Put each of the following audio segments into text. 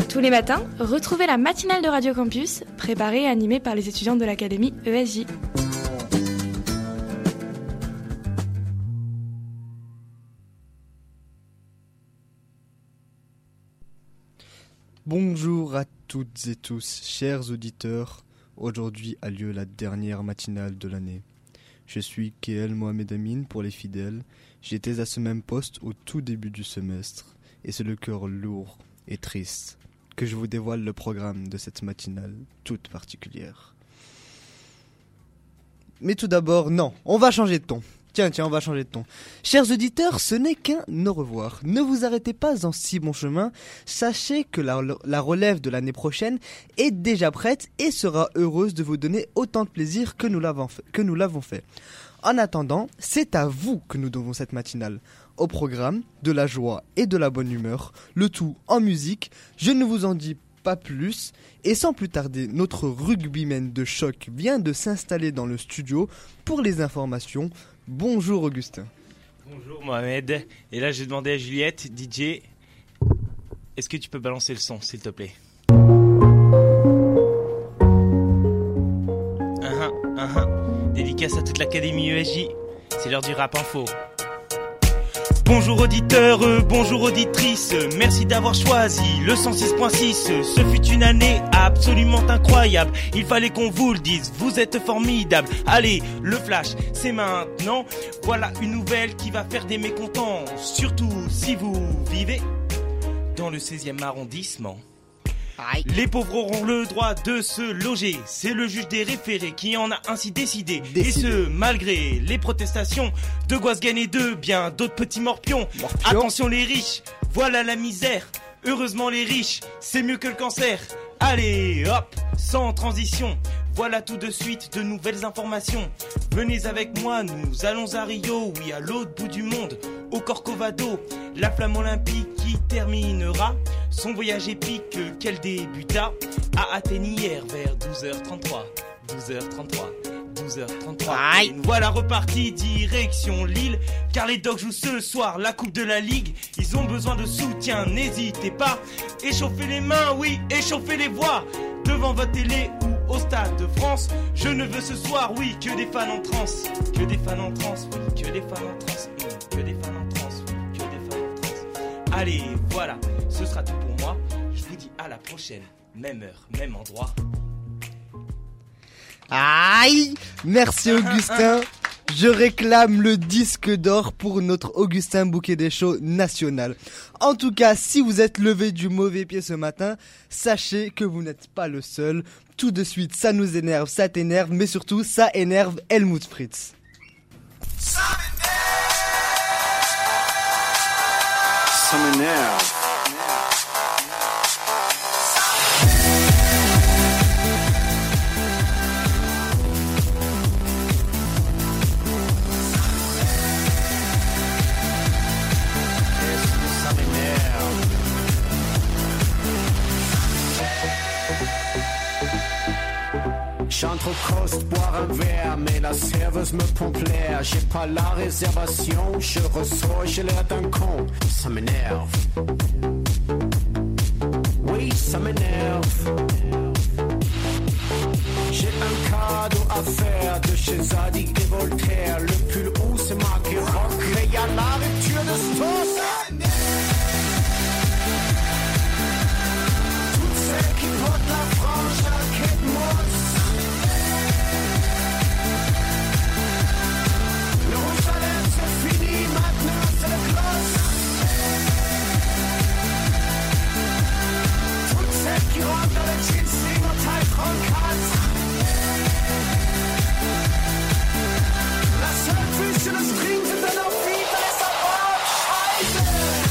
Tous les matins, retrouvez la matinale de Radio Campus, préparée et animée par les étudiants de l'Académie ESJ. Bonjour à toutes et tous, chers auditeurs. Aujourd'hui a lieu la dernière matinale de l'année. Je suis Kéel Mohamed Amin pour les fidèles. J'étais à ce même poste au tout début du semestre et c'est le cœur lourd et triste que je vous dévoile le programme de cette matinale toute particulière. Mais tout d'abord, non, on va changer de ton. Tiens, on va changer de ton. Chers auditeurs, ce n'est qu'un au revoir. Ne vous arrêtez pas en si bon chemin. Sachez que la relève de l'année prochaine est déjà prête et sera heureuse de vous donner autant de plaisir que nous l'avons fait. En attendant, c'est à vous que nous devons cette matinale. Au programme, de la joie et de la bonne humeur, le tout en musique. Je ne vous en dis pas plus. Et sans plus tarder, notre rugbyman de choc vient de s'installer dans le studio pour les informations. Bonjour Augustin. Bonjour Mohamed. Et là j'ai demandé à Juliette, DJ, est-ce que tu peux balancer le son s'il te plaît? Dédicace à toute l'Académie ESJ, c'est l'heure du rap info. Bonjour auditeurs, bonjour auditrices, merci d'avoir choisi le 106.6. Ce fut une année absolument incroyable, il fallait qu'on vous le dise, vous êtes formidables. Allez, le flash, c'est maintenant. Voilà une nouvelle qui va faire des mécontents, surtout si vous vivez dans le 16e arrondissement. Les pauvres auront le droit de se loger. C'est le juge des référés qui en a ainsi décidé. Et ce, malgré les protestations de Guasgen et de bien d'autres petits morpions. Attention les riches, voilà la misère. Heureusement les riches, c'est mieux que le cancer. Allez, hop, sans transition. Voilà tout de suite de nouvelles informations. Venez avec moi, nous allons à Rio, oui à l'autre bout du monde, au Corcovado. La flamme olympique qui terminera son voyage épique qu'elle débuta à Athènes hier vers 12h33. Et nous voilà repartis direction Lille, car les Dogs jouent ce soir la Coupe de la Ligue. Ils ont besoin de soutien, n'hésitez pas. Échauffez les mains, oui, échauffez les voix. Devant votre télé ou au Stade de France. Je ne veux ce soir, oui, que des fans en transe. Que des fans en transe, oui, que des fans en transe. Que des fans en transe, oui, que des fans en transe. Allez, voilà, ce sera tout pour moi. Je vous dis à la prochaine, même heure, même endroit. Aïe! Merci Augustin. Je réclame le disque d'or pour notre Augustin Bouquet des Shows national. En tout cas, si vous êtes levé du mauvais pied ce matin, sachez que vous n'êtes pas le seul. Tout de suite, ça nous énerve, ça t'énerve, mais surtout, ça énerve Helmut Fritz. Ça m'énerve. J'entrecoste boire un verre, mais la serveuse me pompe l'air. J'ai pas la réservation, je ressors, j'ai l'air d'un con. Ça m'énerve. Oui, ça m'énerve. J'ai un cadeau à faire de chez Zadig et Voltaire. Le pull où c'est marqué rock, mais y'a la rupture de stock. Toutes celles qui portent la frange à Kate Moss. C'est fini, maintenant c'est le gloss. Toutes celles qui rentrent dans le jeans, sling und Teil 34. La seule vue sur le stream, c'est de nos vies, mais ça va, scheiße.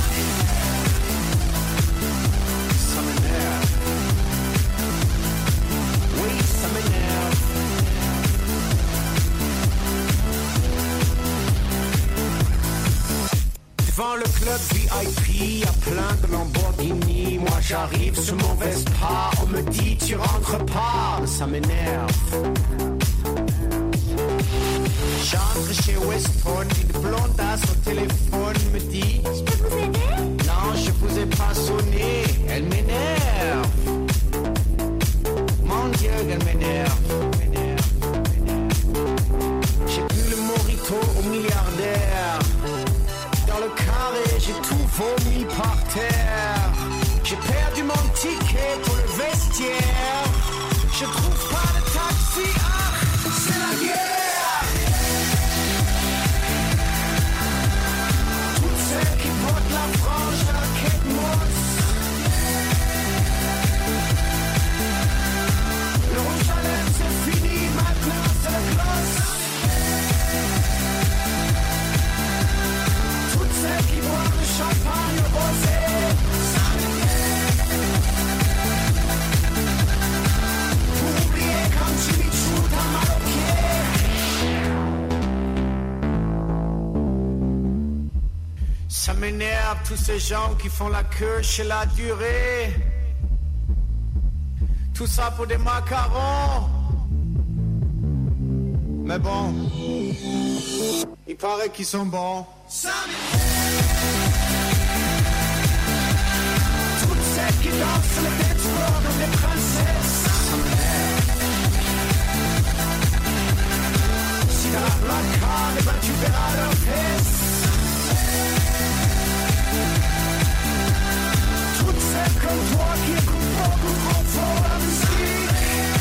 Ça m'énerve. Oui, ça m'énerve. Devant le club VIP, y'a plein de Lamborghini. Moi j'arrive sur mon Vespa, on me dit tu rentres pas, ça m'énerve. J'entre chez Weston, une blondasse au téléphone me dit: je peux vous aider? Non, je vous ai pas sonné, elle m'énerve. m'énerve, tous ces gens qui font la queue chez la durée. Tout ça pour des macarons. Mais bon, il paraît qu'ils sont bons. Toutes celles qui dansent sur le dance floor comme des princesses. Si t'as la placard, eh ben tu verras leurs fesses. Toutes celles comme toi qui écoutent beaucoup trop fort la musique.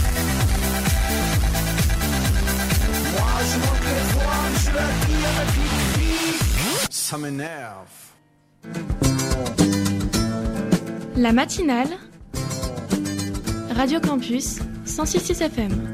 Moi je monte les voiles, je leur dis avec les cris. Ça m'énerve. La matinale, Radio Campus, 106.6 FM.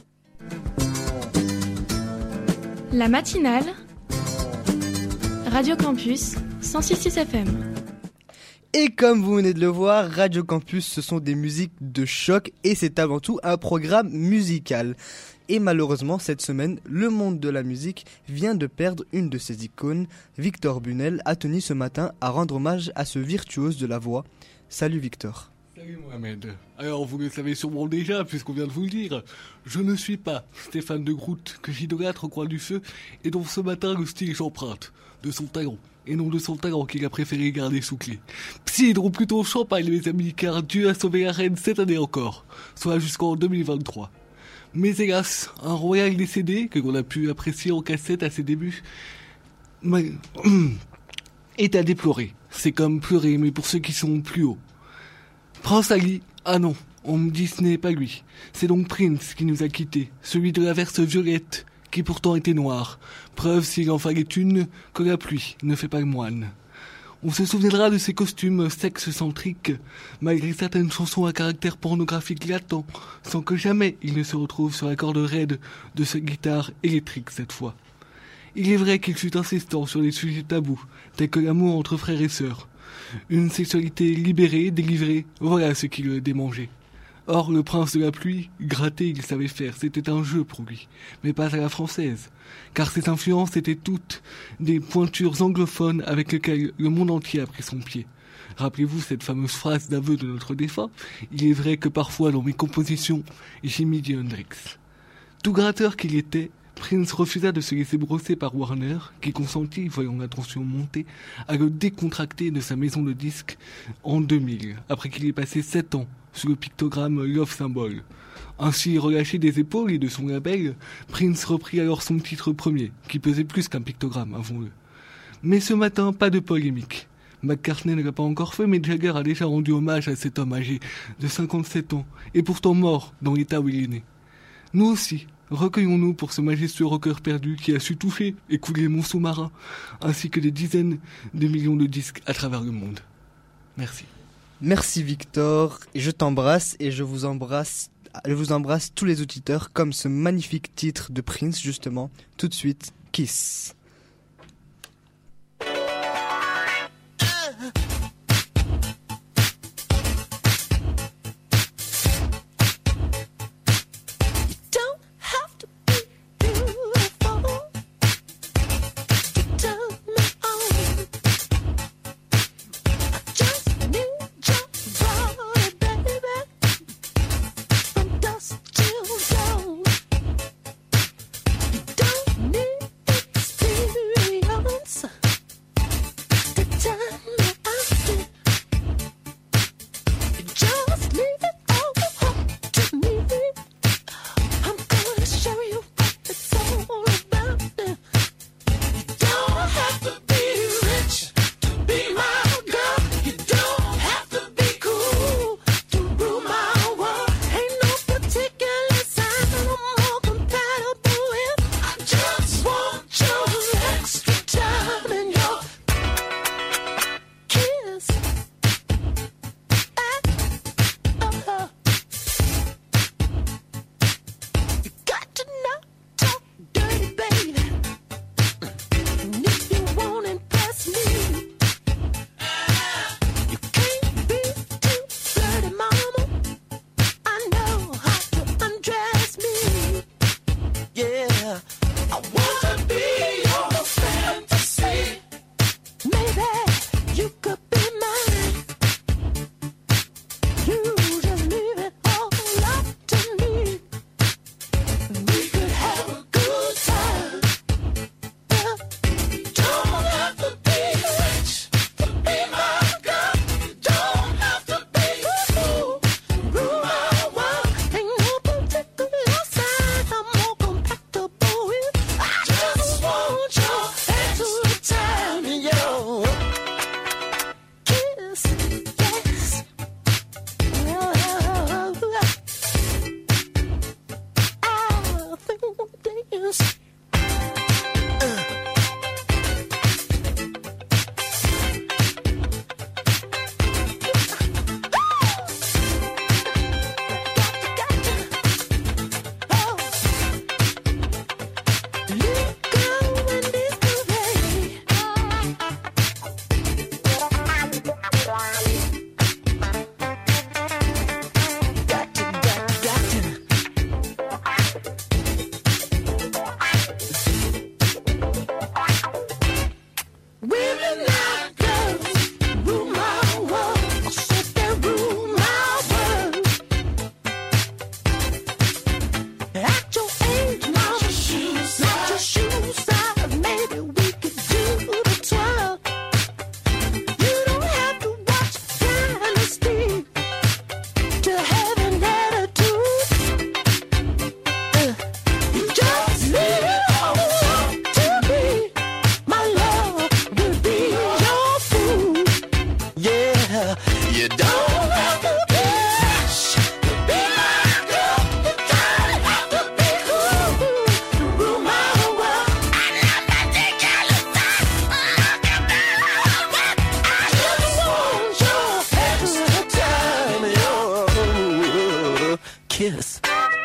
La matinale, Radio Campus, 106.6 FM. Et comme vous venez de le voir, Radio Campus, ce sont des musiques de choc et c'est avant tout un programme musical. Et malheureusement, cette semaine, le monde de la musique vient de perdre une de ses icônes. Victor Bunel a tenu ce matin à rendre hommage à ce virtuose de la voix. Salut Victor. Salut Mohamed. Alors vous le savez sûrement déjà puisqu'on vient de vous le dire, je ne suis pas Stéphane de Groot que j'idolâtre au coin du feu et dont ce matin le style j'emprunte de son talent et non de son talent qu'il a préféré garder sous clé. Cidre ou plutôt champagne mes amis car Dieu a sauvé la reine cette année encore, soit jusqu'en 2023. Mais hélas, un royal décédé que l'on a pu apprécier en cassette à ses débuts est à déplorer. C'est comme pleurer mais pour ceux qui sont plus hauts. Prince Ali, ah non, on me dit ce n'est pas lui. C'est donc Prince qui nous a quittés, celui de la verse violette, qui pourtant était noire. Preuve s'il en fallait une, que la pluie ne fait pas le moine. On se souviendra de ses costumes sexe-centriques, malgré certaines chansons à caractère pornographique latent, sans que jamais il ne se retrouve sur la corde raide de sa guitare électrique cette fois. Il est vrai qu'il fut insistant sur les sujets tabous, tels que l'amour entre frères et sœurs. Une sexualité libérée, délivrée, voilà ce qui le démangeait. Or, le prince de la pluie, gratter il savait faire, c'était un jeu pour lui, mais pas à la française, car ses influences étaient toutes des pointures anglophones avec lesquelles le monde entier a pris son pied. Rappelez-vous cette fameuse phrase d'aveu de notre défunt, il est vrai que parfois dans mes compositions, j'ai mis du Hendrix. Tout gratteur qu'il était, Prince refusa de se laisser brosser par Warner, qui consentit, voyant la tension monter, à le décontracter de sa maison de disques en 2000, après qu'il ait passé 7 ans sous le pictogramme Love Symbol. Ainsi relâché des épaules et de son label, Prince reprit alors son titre premier, qui pesait plus qu'un pictogramme, avouons-le. Mais ce matin, pas de polémique. McCartney ne l'a pas encore fait, mais Jagger a déjà rendu hommage à cet homme âgé de 57 ans, et pourtant mort dans l'état où il est né. Nous aussi, recueillons-nous pour ce majestueux rocker perdu qui a su toucher et couler mon sous-marin, ainsi que des dizaines de millions de disques à travers le monde. Merci. Merci Victor, et je t'embrasse et je vous embrasse tous les auditeurs comme ce magnifique titre de Prince justement, tout de suite, Kiss. Don't need Kiss.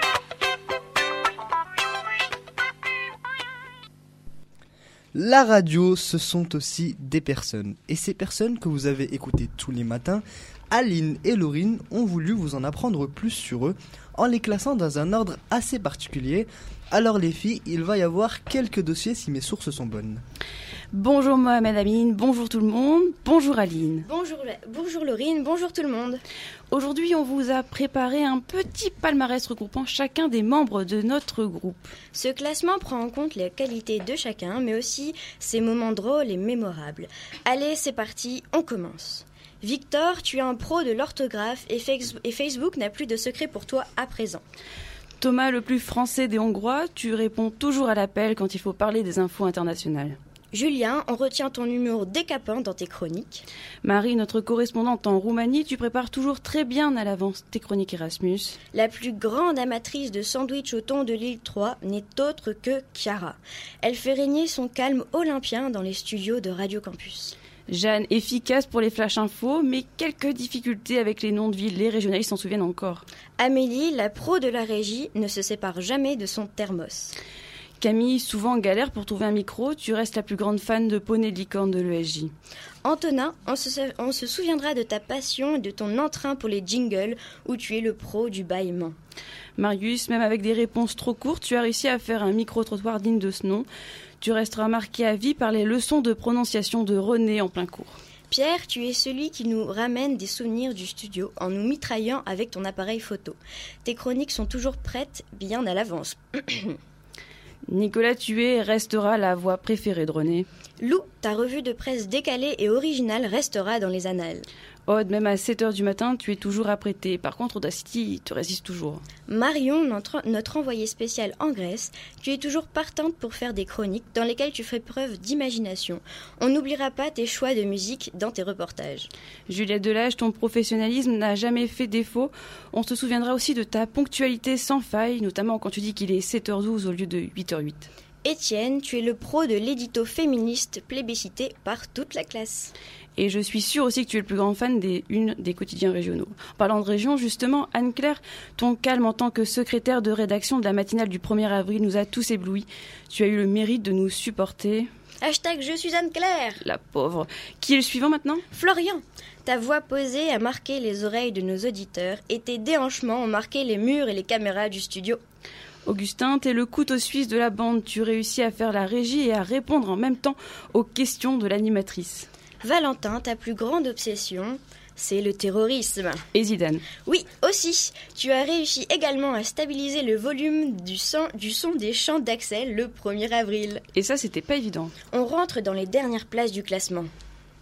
La radio, ce sont aussi des personnes. Et ces personnes que vous avez écoutées tous les matins, Aline et Laurine ont voulu vous en apprendre plus sur eux en les classant dans un ordre assez particulier. Alors les filles, il va y avoir quelques dossiers si mes sources sont bonnes. Bonjour Mohamed Amin, bonjour tout le monde, bonjour Aline. Bonjour Laurine, bonjour tout le monde. Aujourd'hui, on vous a préparé un petit palmarès regroupant chacun des membres de notre groupe. Ce classement prend en compte les qualités de chacun, mais aussi ses moments drôles et mémorables. Allez, c'est parti, on commence. Victor, tu es un pro de l'orthographe et Facebook n'a plus de secret pour toi à présent. Thomas, le plus français des Hongrois, tu réponds toujours à l'appel quand il faut parler des infos internationales. Julien, on retient ton humour décapant dans tes chroniques. Marie, notre correspondante en Roumanie, tu prépares toujours très bien à l'avance tes chroniques Erasmus. La plus grande amatrice de sandwich au thon de l'île 3 n'est autre que Chiara. Elle fait régner son calme olympien dans les studios de Radio Campus. Jeanne, efficace pour les flash infos, mais quelques difficultés avec les noms de villes, les régionalistes s'en souviennent encore. Amélie, la pro de la régie, ne se sépare jamais de son thermos. Camille, souvent en galère pour trouver un micro, tu restes la plus grande fan de Poney de Licorne de l'ESJ. Antonin, on se souviendra de ta passion et de ton entrain pour les jingles où tu es le pro du bâillement. Marius, même avec des réponses trop courtes, tu as réussi à faire un micro-trottoir digne de ce nom. Tu resteras marqué à vie par les leçons de prononciation de René en plein cours. Pierre, tu es celui qui nous ramène des souvenirs du studio en nous mitraillant avec ton appareil photo. Tes chroniques sont toujours prêtes, bien à l'avance. Nicolas, tu es et restera la voix préférée de René. Lou, ta revue de presse décalée et originale restera dans les annales. Aude, même à 7h du matin, tu es toujours apprêtée. Par contre, Audacity te résiste toujours. Marion, notre envoyée spéciale en Grèce, tu es toujours partante pour faire des chroniques dans lesquelles tu ferais preuve d'imagination. On n'oubliera pas tes choix de musique dans tes reportages. Juliette Delage, ton professionnalisme n'a jamais fait défaut. On se souviendra aussi de ta ponctualité sans faille, notamment quand tu dis qu'il est 7h12 au lieu de 8h08. Étienne, tu es le pro de l'édito féministe plébiscité par toute la classe. Et je suis sûre aussi que tu es le plus grand fan des unes des quotidiens régionaux. En parlant de région, justement, Anne-Claire, ton calme en tant que secrétaire de rédaction de la matinale du 1er avril nous a tous éblouis. Tu as eu le mérite de nous supporter. Hashtag je suis Anne-Claire. La pauvre. Qui est le suivant maintenant ? Florian, ta voix posée a marqué les oreilles de nos auditeurs et tes déhanchements ont marqué les murs et les caméras du studio. Augustin, t'es le couteau suisse de la bande. Tu réussis à faire la régie et à répondre en même temps aux questions de l'animatrice. Valentin, ta plus grande obsession, c'est le terrorisme. Et Zidane. Oui, aussi. Tu as réussi également à stabiliser le volume du son des chants d'Axel le 1er avril. Et ça, c'était pas évident. On rentre dans les dernières places du classement.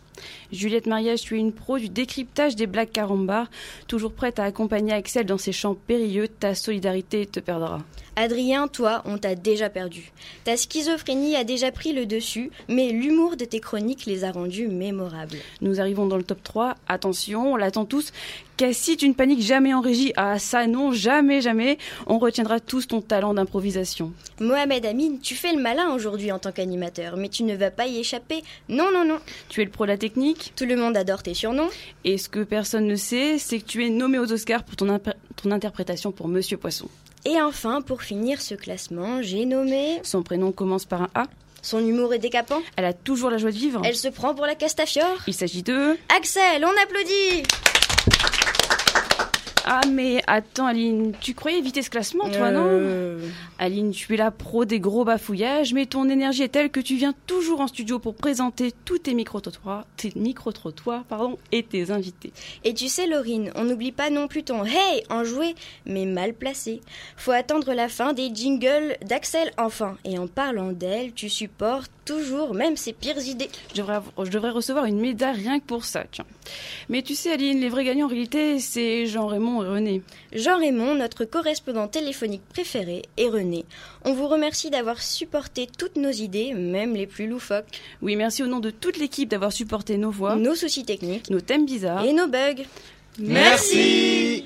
Juliette Mariage, tu es une pro du décryptage des blagues carambars, toujours prête à accompagner Axel dans ses chants périlleux. Ta solidarité te perdra. Adrien, toi, on t'a déjà perdu. Ta schizophrénie a déjà pris le dessus, mais l'humour de tes chroniques les a rendus mémorables. Nous arrivons dans le top 3. Attention, on l'attend tous. Cassie, tu ne paniques jamais en régie. Ah ça non, jamais, jamais. On retiendra tous ton talent d'improvisation. Mohamed Amin, tu fais le malin aujourd'hui en tant qu'animateur, mais tu ne vas pas y échapper. Non, non, non. Tu es le pro de la technique. Tout le monde adore tes surnoms. Et ce que personne ne sait, c'est que tu es nommé aux Oscars pour ton interprétation pour Monsieur Poisson. Et enfin, pour finir ce classement, j'ai nommé... Son prénom commence par un A. Son humour est décapant. Elle a toujours la joie de vivre. Elle se prend pour la Castafiore. Il s'agit de... Axel, on applaudit. Ah mais attends Aline, tu croyais éviter ce classement toi non Aline, tu es la pro des gros bafouillages, mais ton énergie est telle que tu viens toujours en studio pour présenter tous tes micro-trottoirs et tes invités. Et tu sais Laurine, on n'oublie pas non plus ton « Hey !» enjoué, mais mal placé. Faut attendre la fin des jingles d'Axel enfin. Et en parlant d'elle, tu supportes toujours même ses pires idées. Je devrais recevoir une médaille rien que pour ça, tiens. Mais tu sais Aline, les vrais gagnants en réalité, c'est Jean-Raymond et René. Jean-Raymond, notre correspondant téléphonique préféré, et René. On vous remercie d'avoir supporté toutes nos idées, même les plus loufoques. Oui, merci au nom de toute l'équipe d'avoir supporté nos voix, nos soucis techniques, nos thèmes bizarres et nos bugs. Merci.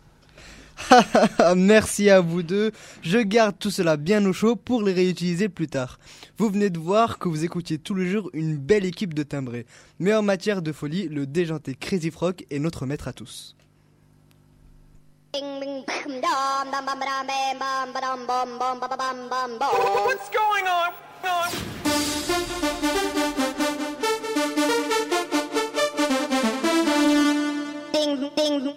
Merci à vous deux. Je garde tout cela bien au chaud pour les réutiliser plus tard. Vous venez de voir que vous écoutiez tous les jours une belle équipe de timbrés. Mais en matière de folie, le déjanté Crazy Frog est notre maître à tous. What's going on? Ding, ding.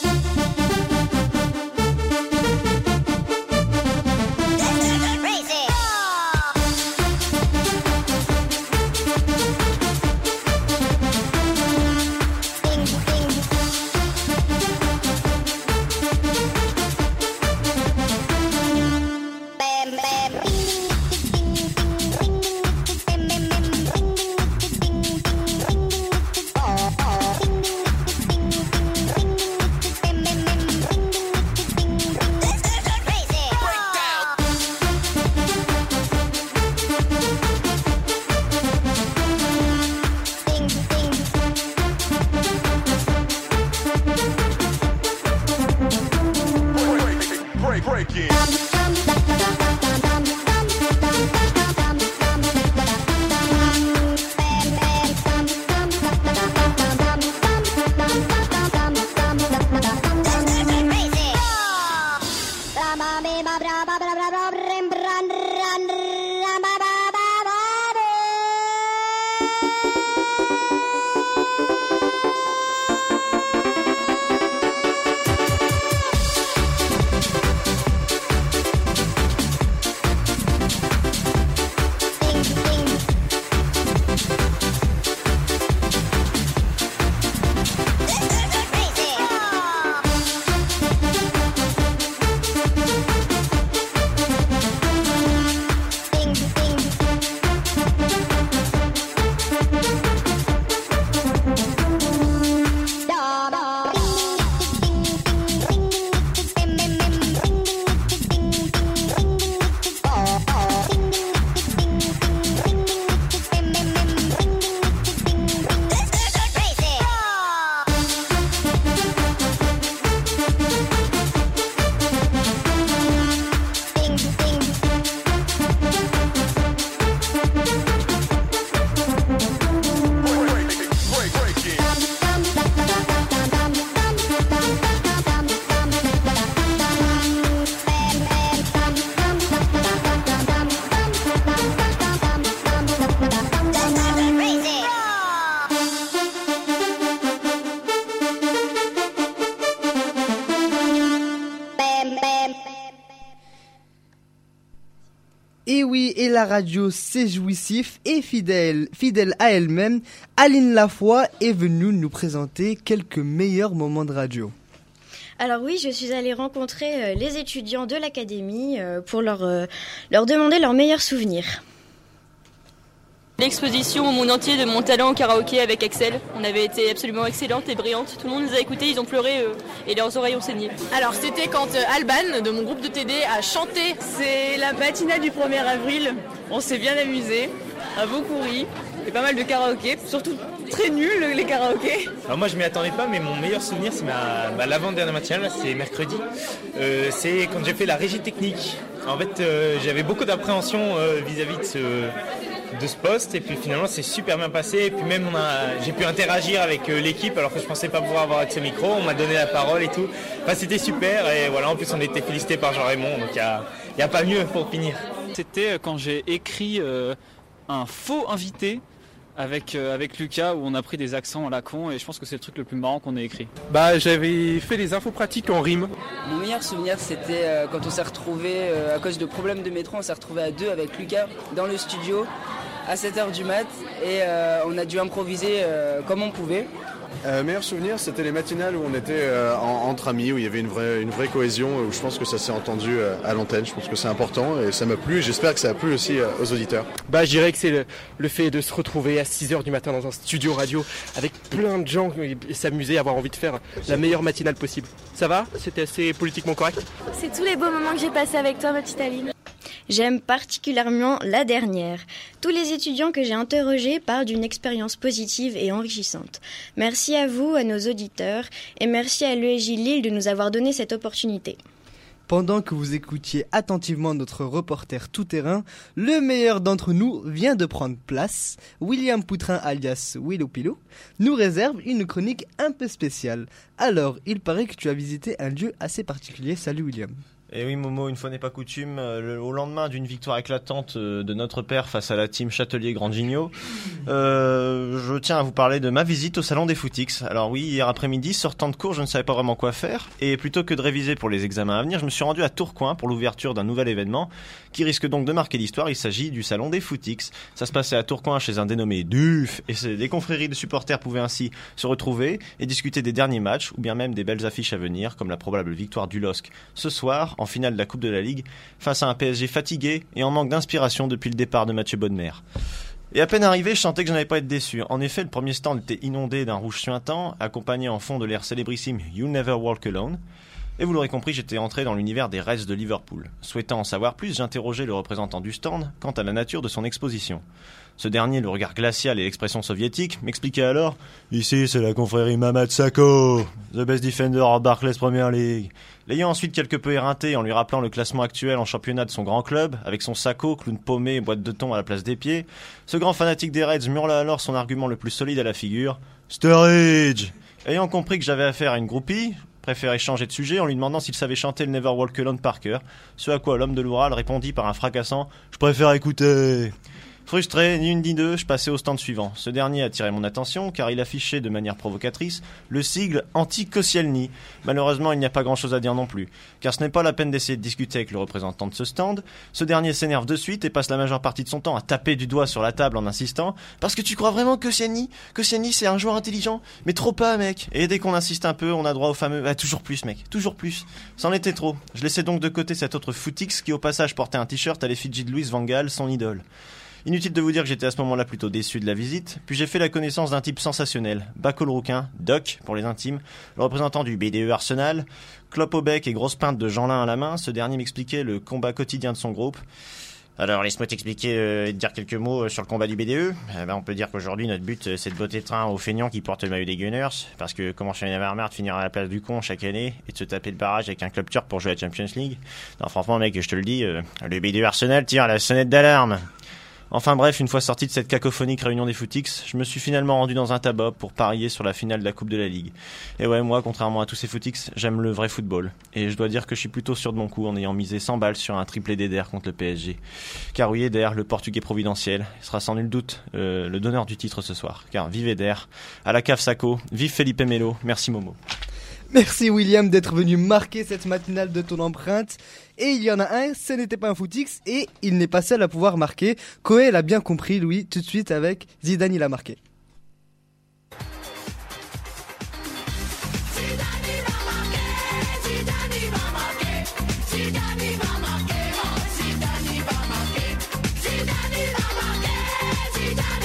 Et oui, et la radio, c'est jouissif et fidèle à elle-même. Aline Lafoy est venue nous présenter quelques meilleurs moments de radio. Alors oui, je suis allée rencontrer les étudiants de l'académie, pour leur demander leurs meilleurs souvenirs. Et oui, et la radio, c'est jouissif et fidèle à elle-même. Aline Lafoy est venue nous présenter quelques meilleurs moments de radio. Alors oui, je suis allée rencontrer les étudiants de l'académie pour leur demander leurs meilleurs souvenirs. L'exposition au monde entier de mon talent au karaoké avec Axel. On avait été absolument excellente et brillante. Tout le monde nous a écoutés, ils ont pleuré et leurs oreilles ont saigné. Alors c'était quand Alban de mon groupe de TD a chanté. C'est la matinale du 1er avril. On s'est bien amusé, a beaucoup ri. Et pas mal de karaoké, surtout très nul les karaokés. Alors moi je m'y attendais pas, mais mon meilleur souvenir c'est l'avant-dernière matinale, c'est mercredi. C'est quand j'ai fait la régie technique. En fait j'avais beaucoup d'appréhension vis-à-vis de ce poste, et puis finalement c'est super bien passé. Et puis même j'ai pu interagir avec l'équipe alors que je pensais pas pouvoir avoir accès au micro. On m'a donné la parole et tout. Enfin c'était super, et voilà, en plus on était félicité par Jean-Raymond, donc il y a pas mieux pour finir. C'était quand j'ai écrit un faux invité avec Lucas, où on a pris des accents à la con, et je pense que c'est le truc le plus marrant qu'on ait écrit. J'avais fait les infos pratiques en rime. Mon meilleur souvenir, c'était quand on s'est retrouvés, à cause de problèmes de métro, on s'est retrouvés à 2 avec Lucas dans le studio à 7h du mat, et on a dû improviser comme on pouvait. Meilleur souvenir, c'était les matinales où on était entre amis, où il y avait une vraie cohésion, où je pense que ça s'est entendu à l'antenne. Je pense que c'est important et ça m'a plu, et j'espère que ça a plu aussi aux auditeurs. Je dirais que c'est le fait de se retrouver à 6h du matin dans un studio radio avec plein de gens et s'amuser, avoir envie de faire la meilleure matinale possible. Ça va ? C'était assez politiquement correct ? C'est tous les beaux moments que j'ai passés avec toi, ma petite Aline. J'aime particulièrement la dernière. Tous les étudiants que j'ai interrogés parlent d'une expérience positive et enrichissante. Merci à vous, à nos auditeurs, et merci à l'ESJ Lille de nous avoir donné cette opportunité. Pendant que vous écoutiez attentivement notre reporter tout-terrain, le meilleur d'entre nous vient de prendre place. William Poutrin alias Willow Pillow nous réserve une chronique un peu spéciale. Alors, il paraît que tu as visité un lieu assez particulier. Salut William. Et oui Momo, une fois n'est pas coutume, au lendemain d'une victoire éclatante de notre père face à la team Châtelier-Grand Gignot, je tiens à vous parler de ma visite au salon des Footix. Alors oui, hier après-midi, sortant de cours, je ne savais pas vraiment quoi faire, et plutôt que de réviser pour les examens à venir, je me suis rendu à Tourcoing pour l'ouverture d'un nouvel événement qui risque donc de marquer l'histoire. Il s'agit du salon des Footix. Ça se passait à Tourcoing chez un dénommé Duf, et des confréries de supporters pouvaient ainsi se retrouver et discuter des derniers matchs, ou bien même des belles affiches à venir, comme la probable victoire du LOSC ce soir, en finale de la Coupe de la Ligue, face à un PSG fatigué et en manque d'inspiration depuis le départ de Mathieu Bodmer. Et à peine arrivé, je sentais que je n'allais pas être déçu. En effet, le premier stand était inondé d'un rouge suintant, accompagné en fond de l'air célébrissime You'll Never Walk Alone. Et vous l'aurez compris, j'étais entré dans l'univers des Reds de Liverpool. Souhaitant en savoir plus, j'interrogeai le représentant du stand quant à la nature de son exposition. Ce dernier, le regard glacial et l'expression soviétique, m'expliquait alors « Ici, c'est la confrérie Mamad Sakho, the best defender of Barclays Premier League ». L'ayant ensuite quelque peu éreinté en lui rappelant le classement actuel en championnat de son grand club, avec son Sakho, clown paumé et boîte de thon à la place des pieds, ce grand fanatique des Reds hurla alors son argument le plus solide à la figure « Sturridge !» Ayant compris que j'avais affaire à une groupie, préféré changer de sujet en lui demandant s'il savait chanter le Never Walk Alone par cœur, ce à quoi l'homme de l'Oural répondit par un fracassant « Je préfère écouter !» Frustré, ni une ni deux, je passais au stand suivant. Ce dernier attirait mon attention car il affichait de manière provocatrice le sigle anti-Koscielny. Malheureusement, il n'y a pas grand chose à dire non plus, car ce n'est pas la peine d'essayer de discuter avec le représentant de ce stand. Ce dernier s'énerve de suite et passe la majeure partie de son temps à taper du doigt sur la table en insistant « Parce que tu crois vraiment que Koscielny c'est un joueur intelligent, mais trop pas mec !» Et dès qu'on insiste un peu, on a droit au fameux « toujours plus mec, toujours plus !» C'en était trop. Je laissais donc de côté cet autre footix qui au passage portait un t-shirt à l'effigie de Louis van Gaal, son idole. Inutile de vous dire que j'étais à ce moment-là plutôt déçu de la visite, puis j'ai fait la connaissance d'un type sensationnel, Bacol Rouquin, Doc pour les intimes, le représentant du BDE Arsenal, clope au bec et grosse pinte de Jeanlin à la main. Ce dernier m'expliquait le combat quotidien de son groupe. Alors laisse-moi t'expliquer et te dire quelques mots sur le combat du BDE. On peut dire qu'aujourd'hui notre but c'est de botter train aux feignants qui portent le maillot des Gunners, parce que comment je suis en avoir marre de finir à la place du con chaque année et de se taper le barrage avec un club turc pour jouer à la Champions League. Non franchement mec, je te le dis, le BDE Arsenal tire la sonnette d'alarme. Enfin bref, une fois sorti de cette cacophonique réunion des Footix, je me suis finalement rendu dans un tabac pour parier sur la finale de la Coupe de la Ligue. Et ouais, moi, contrairement à tous ces Footix, j'aime le vrai football. Et je dois dire que je suis plutôt sûr de mon coup en ayant misé 100 balles sur un triplé d'Eder contre le PSG. Car oui, Eder, le portugais providentiel, sera sans nul doute le donneur du titre ce soir. Car vive Eder, à la cave Sakho, vive Felipe Melo, merci Momo. Merci William d'être venu marquer cette matinale de ton empreinte. Et il y en a un, ce n'était pas un footix et il n'est pas seul à pouvoir marquer. Koé l'a bien compris, Louis, tout de suite avec Zidane, il a marqué. Zidane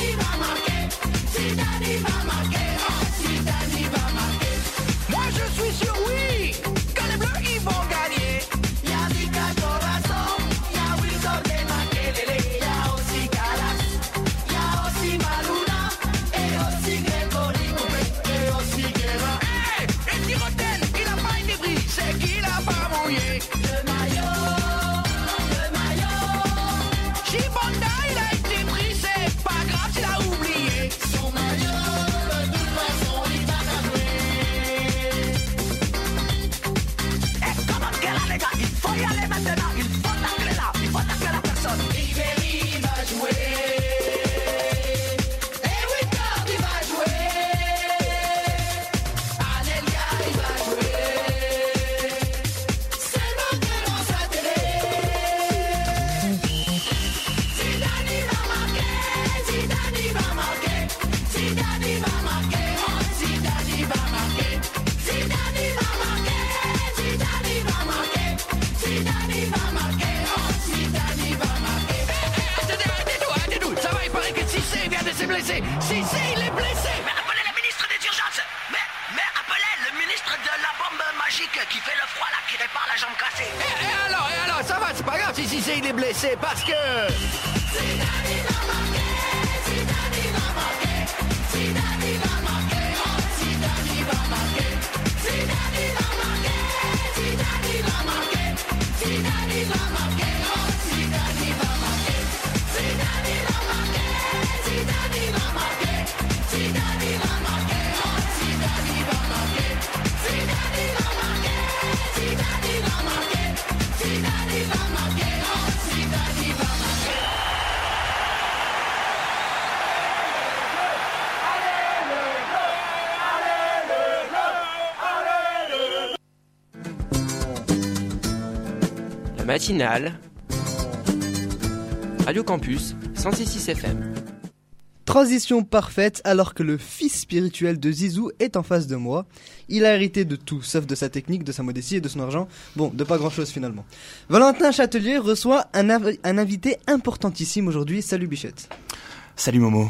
blessé. Si, il est blessé. Mais appelez le ministre des urgences. Mais appelez le ministre de la bombe magique qui fait le froid là, qui répare la jambe cassée. Et alors, ça va, c'est pas grave si il est blessé parce que... La matinale, Radio Campus 106.6 FM. Transition parfaite alors que le fils spirituel de Zizou est en face de moi. Il a hérité de tout, sauf de sa technique, de sa modestie et de son argent. Bon, de pas grand chose finalement. Valentin Châtelier reçoit un invité importantissime aujourd'hui. Salut Bichette. Salut Momo.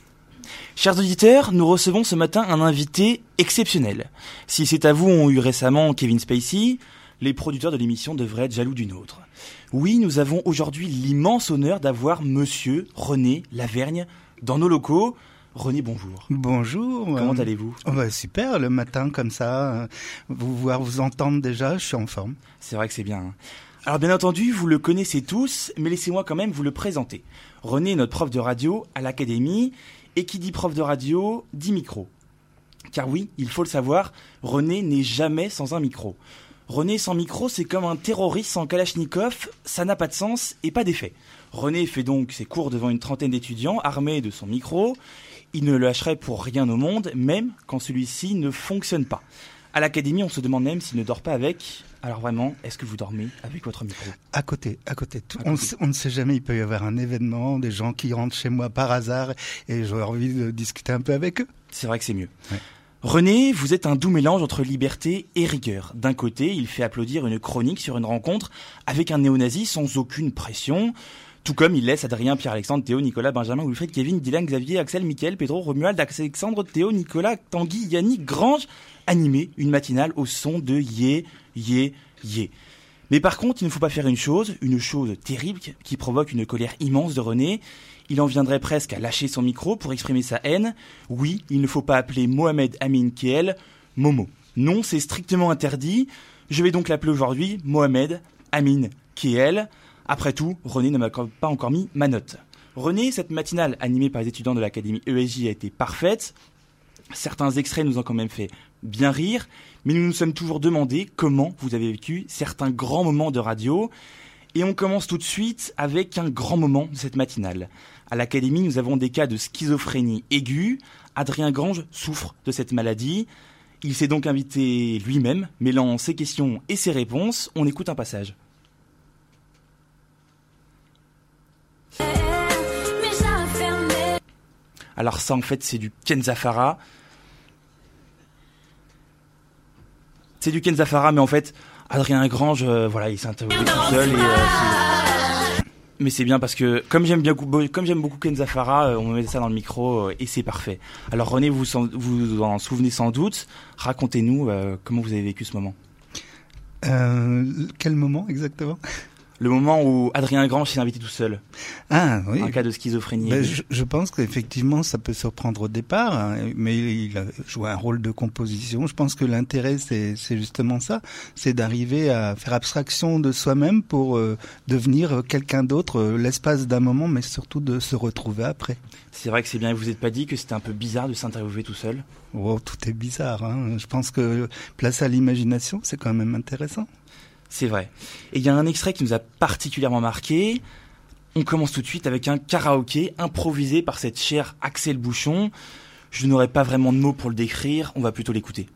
Chers auditeurs, nous recevons ce matin un invité exceptionnel. Si C'est à vous ont eu récemment Kevin Spacey, les producteurs de l'émission devraient être jaloux d'une autre. Oui, nous avons aujourd'hui l'immense honneur d'avoir Monsieur René Lavergne dans nos locaux. René, bonjour. Bonjour. Comment allez-vous ? Super, le matin comme ça, vous entendre déjà, je suis en forme. C'est vrai que c'est bien. Hein. Alors bien entendu, vous le connaissez tous, mais laissez-moi quand même vous le présenter. René est notre prof de radio à l'académie, et qui dit prof de radio, dit micro. Car oui, il faut le savoir, René n'est jamais sans un micro. René sans micro, c'est comme un terroriste sans Kalachnikov, ça n'a pas de sens et pas d'effet. René fait donc ses cours devant une trentaine d'étudiants armés de son micro. Il ne le lâcherait pour rien au monde, même quand celui-ci ne fonctionne pas. À l'académie, on se demande même s'il ne dort pas avec. Alors vraiment, est-ce que vous dormez avec votre micro ? À côté. On ne sait jamais, il peut y avoir un événement, des gens qui rentrent chez moi par hasard et j'aurais envie de discuter un peu avec eux. C'est vrai que c'est mieux. Ouais. René, vous êtes un doux mélange entre liberté et rigueur. D'un côté, il fait applaudir une chronique sur une rencontre avec un néo-nazi sans aucune pression, tout comme il laisse Adrien, Pierre-Alexandre, Théo, Nicolas, Benjamin, Wilfried, Kevin, Dylan, Xavier, Axel, Mickaël, Pedro, Romuald, Alexandre, Théo, Nicolas, Tanguy, Yannick, Grange animer une matinale au son de yé, yé, yé. Mais par contre, il ne faut pas faire une chose terrible qui provoque une colère immense de René. Il en viendrait presque à lâcher son micro pour exprimer sa haine. Oui, il ne faut pas appeler Mohamed Amin Keel Momo. Non, c'est strictement interdit. Je vais donc l'appeler aujourd'hui Mohamed Amin Keel. Après tout, René ne m'a pas encore mis ma note. René, cette matinale animée par les étudiants de l'académie ESJ a été parfaite. Certains extraits nous ont quand même fait bien rire, mais nous nous sommes toujours demandé comment vous avez vécu certains grands moments de radio. Et on commence tout de suite avec un grand moment de cette matinale. À l'académie, nous avons des cas de schizophrénie aiguë. Adrien Grange souffre de cette maladie. Il s'est donc invité lui-même, mêlant ses questions et ses réponses. On écoute un passage. Alors ça, en fait, c'est du Ken Zafara. C'est du Ken Zafara, mais en fait, Adrien Grange, il s'est interviewé tout seul. Mais c'est bien parce que, comme j'aime beaucoup Ken Zafara, on met ça dans le micro et c'est parfait. Alors René, vous en souvenez sans doute. Racontez-nous comment vous avez vécu ce moment. Quel moment exactement ? Le moment où Adrien Grange s'est invité tout seul. Ah oui. Un cas de schizophrénie. Je pense qu'effectivement ça peut surprendre au départ, hein, mais il a joué un rôle de composition. Je pense que l'intérêt c'est justement ça, c'est d'arriver à faire abstraction de soi-même pour devenir quelqu'un d'autre l'espace d'un moment, mais surtout de se retrouver après. C'est vrai que c'est bien. Vous n'êtes pas dit que c'était un peu bizarre de s'interviewer tout seul ? Oh, tout est bizarre. Hein. Je pense que place à l'imagination, c'est quand même intéressant. C'est vrai. Et il y a un extrait qui nous a particulièrement marqué. On commence tout de suite avec un karaoké improvisé par cette chère Axel Bouchon. Je n'aurai pas vraiment de mots pour le décrire, on va plutôt l'écouter.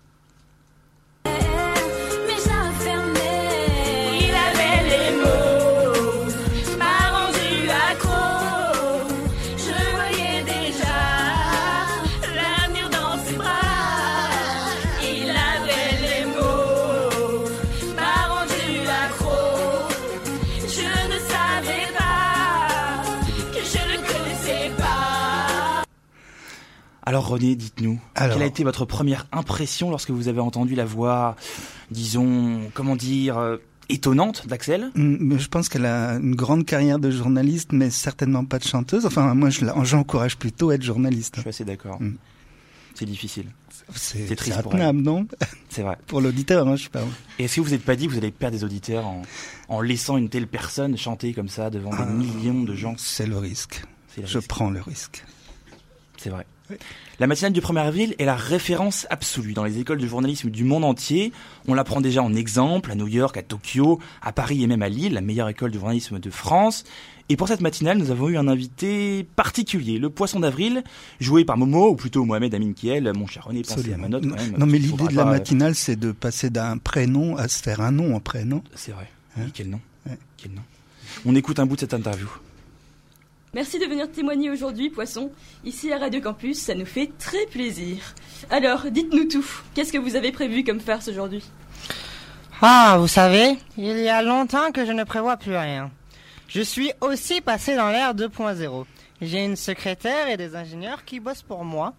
Alors René, dites-nous, quelle a été votre première impression lorsque vous avez entendu la voix, disons, étonnante d'Axel? Je pense qu'elle a une grande carrière de journaliste, mais certainement pas de chanteuse. Enfin, moi, j'encourage plutôt à être journaliste. Je suis assez d'accord. C'est difficile. C'est triste pour elle. intenable, non? C'est vrai. Pour l'auditeur, je parle. Et est-ce que vous n'êtes pas dit que vous allez perdre des auditeurs en laissant une telle personne chanter comme ça devant des millions de gens? C'est le risque. Je prends le risque. C'est vrai. Oui. La matinale du 1er avril est la référence absolue dans les écoles de journalisme du monde entier. On la prend déjà en exemple à New York, à Tokyo, à Paris et même à Lille, la meilleure école de journalisme de France. Et pour cette matinale, nous avons eu un invité particulier, le Poisson d'Avril, joué par Momo, ou plutôt Mohamed Amin Kiel. Mon cher René, pensez à ma note quand même. Non, mais l'idée de la matinale, c'est de passer d'un prénom à se faire un nom en prénom. C'est vrai. Oui, quel nom. Quel nom. On écoute un bout de cette interview. Merci de venir témoigner aujourd'hui, Poisson. Ici à Radio Campus, ça nous fait très plaisir. Alors, dites-nous tout. Qu'est-ce que vous avez prévu comme farce aujourd'hui? Ah, vous savez, il y a longtemps que je ne prévois plus rien. Je suis aussi passé dans l'ère 2.0. J'ai une secrétaire et des ingénieurs qui bossent pour moi.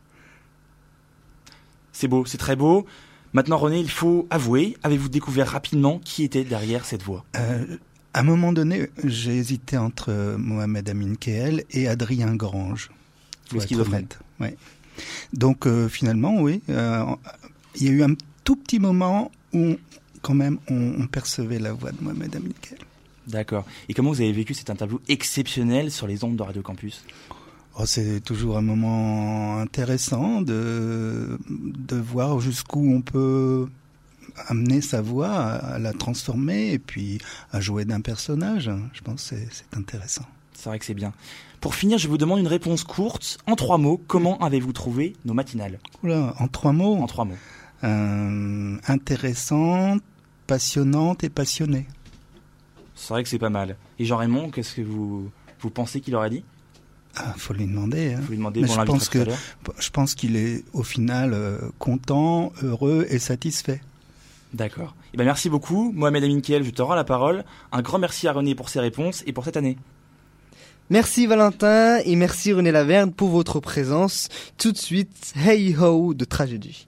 C'est beau, c'est très beau. Maintenant, René, il faut avouer, avez-vous découvert rapidement qui était derrière cette voix? À un moment donné, j'ai hésité entre Mohamed Amin Kiel et Adrien Grange. Le schizophrène. Ouais. Donc finalement, oui, il y a eu un tout petit moment où quand même on percevait la voix de Mohamed Amin Kiel. D'accord. Et comment vous avez vécu cette interview exceptionnelle sur les ondes de Radio Campus? C'est toujours un moment intéressant de voir jusqu'où on peut amener sa voix, à la transformer et puis à jouer d'un personnage. Je pense que c'est intéressant. C'est vrai que c'est bien. Pour finir, je vous demande une réponse courte, en 3 mots. Comment avez-vous trouvé nos matinales? Oula, en 3 mots? En 3 mots. Intéressante, passionnante et passionnée. C'est vrai que c'est pas mal. Et Jean-Raymond, qu'est-ce que vous pensez qu'il aurait dit? Faut lui demander. Faut lui demander. Mais je pense qu'il est au final content, heureux et satisfait. D'accord. Eh ben merci beaucoup, Mohamed Amin Kiel, je te rends la parole. Un grand merci à René pour ses réponses et pour cette année. Merci Valentin et merci René Laverne pour votre présence. Tout de suite, Hey Ho de Tragédie.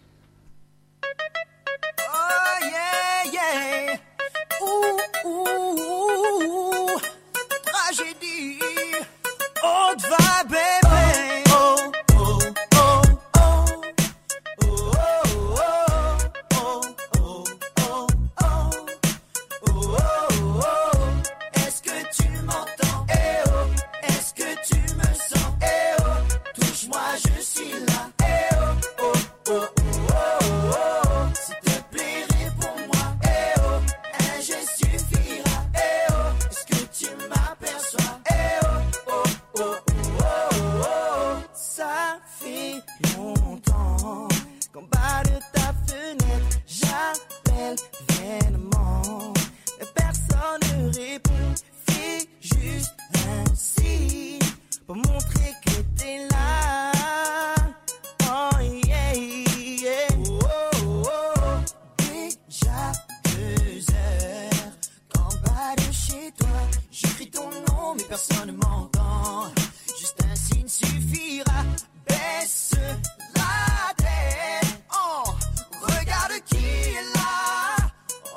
Oh yeah yeah, ouh ouh ouh, tragédie, haute vibe baby. Oh oh oh oh, oh oh oh, oh oh oh, oh oh. Est-ce que tu m'entends? Eh oh, est-ce que tu me sens? Eh oh, touche-moi, je suis là. Eh oh oh oh oh oh oh. S'il te plaît, réponds-moi. Eh oh, un geste suffira. Eh oh, est-ce que tu m'aperçois? Eh oh oh oh oh oh oh. Ça fait longtemps qu'en bas de ta fenêtre, j'appelle vainement, mais personne ne répond. Fais juste un signe pour montrer que t'es là. Oh yeah, yeah. Oh, oh, oh. Déjà 2 heures qu'en bas de chez toi, j'écris ton nom mais personne ne m'entend. Juste un signe suffira. Baisse la tête. Oh, regarde qui est là.